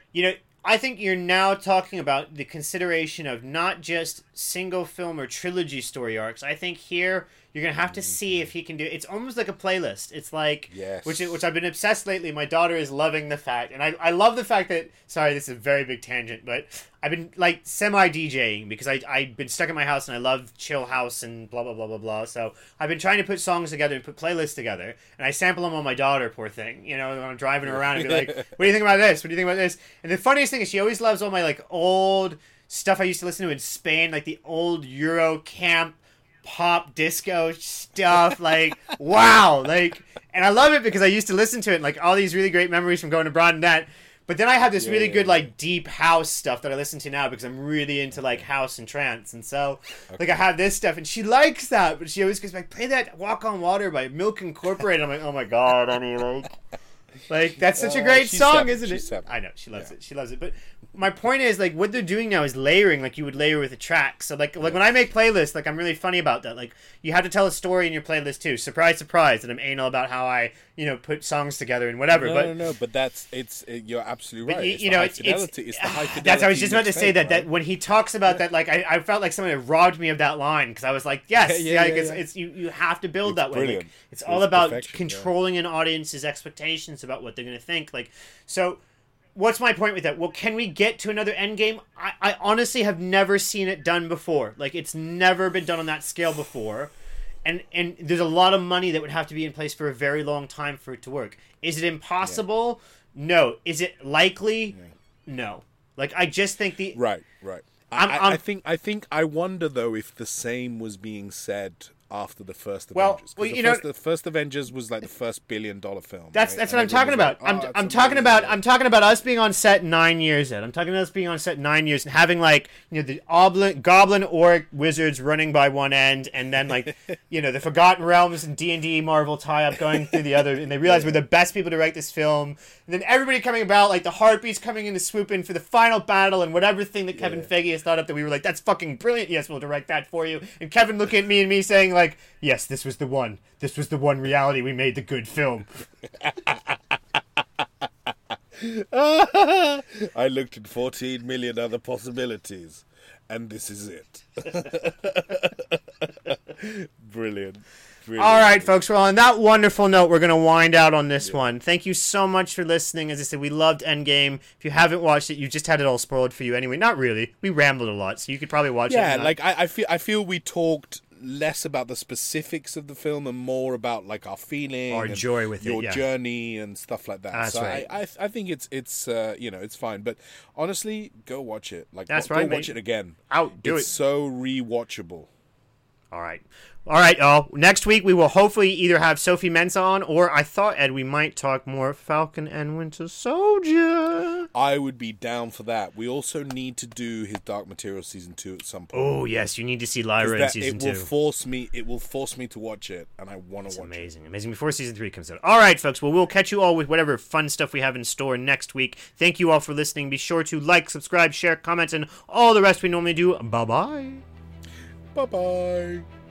I think you're now talking about the consideration of not just single film or trilogy story arcs. I think here you're going to have to see if he can do it. It's almost like a playlist. It's like, which I've been obsessed lately. My daughter is loving the fact, and I love the fact that, sorry, this is a very big tangent, but I've been like semi-DJing because I've been stuck in my house and I love chill house and blah, blah, blah, blah, blah. So I've been trying to put songs together and put playlists together, and I sample them on my daughter, poor thing, when I'm driving her around and be like, what do you think about this? What do you think about this? And the funniest thing is she always loves all my like old stuff I used to listen to in Spain, like the old Euro camp pop disco stuff. Like, wow, like, and I love it because I used to listen to it, and, like, all these really great memories from going abroad and that. But then I have this really good like deep house stuff that I listen to now because I'm really into like house and trance, and so like I have this stuff and she likes that, but she always goes like, play that Walk on Water by Milk Incorporated. I'm like, oh my god, honey, like that's such a great song, isn't it? I know, she loves it. She loves it. But my point is, like, what they're doing now is layering, like you would layer with a track. So like when I make playlists, like I'm really funny about that. Like you have to tell a story in your playlist too. Surprise, surprise, that I'm anal about how I put songs together and whatever. But that's you're absolutely right. It's the high fidelity. That's I was just about to say that that when he talks about that, like I felt like someone had robbed me of that line because I was like, yes, it's you have to build that way. Like, it's all about controlling an audience's expectations about what they're going to think. Like, so what's my point with that? Well, can we get to another Endgame? I honestly have never seen it done before. Like, it's never been done on that scale before. And there's a lot of money that would have to be in place for a very long time for it to work. Is it impossible? Yeah. No. Is it likely? Yeah. No. Like, I just think the... Right. I think I wonder, though, if the same was being said after the first Avengers. The first Avengers was like the first $1 billion film. That's what I'm talking about. I'm talking about us being on set 9 years in. I'm talking about us being on set 9 years and having like the goblin orc wizards running by one end, and then like the Forgotten Realms and D&D Marvel tie up going through the other, and they realize we're the best people to write this film. And then everybody coming about, like the Harpies coming in to swoop in for the final battle and whatever thing that Kevin Feige has thought up that we were like, that's fucking brilliant. Yes, we'll direct that for you. And Kevin looking at me and me saying like, yes, this was the one. This was the one reality. We made the good film. I looked at 14 million other possibilities, and this is it. Brilliant. All right, folks. Well, on that wonderful note, we're going to wind out on this one. Thank you so much for listening. As I said, we loved Endgame. If you haven't watched it, you just had it all spoiled for you anyway. Not really. We rambled a lot, so you could probably watch it. Yeah, like I feel we talked less about the specifics of the film and more about like our feeling, our joy with your journey and stuff like that. That's right. I think it's it's fine. But honestly, go watch it. Like, that's go right, watch it again. It's so rewatchable. All right, y'all. Next week, we will hopefully either have Sophie Mensah on, or I thought, Ed, we might talk more Falcon and Winter Soldier. I would be down for that. We also need to do his Dark Materials Season 2 at some point. Oh, yes. You need to see Lyra in Season 2. It will force me to watch it, and I want to watch it. Amazing. Before Season 3 comes out. All right, folks. Well, we'll catch you all with whatever fun stuff we have in store next week. Thank you all for listening. Be sure to like, subscribe, share, comment, and all the rest we normally do. Bye-bye. Bye-bye.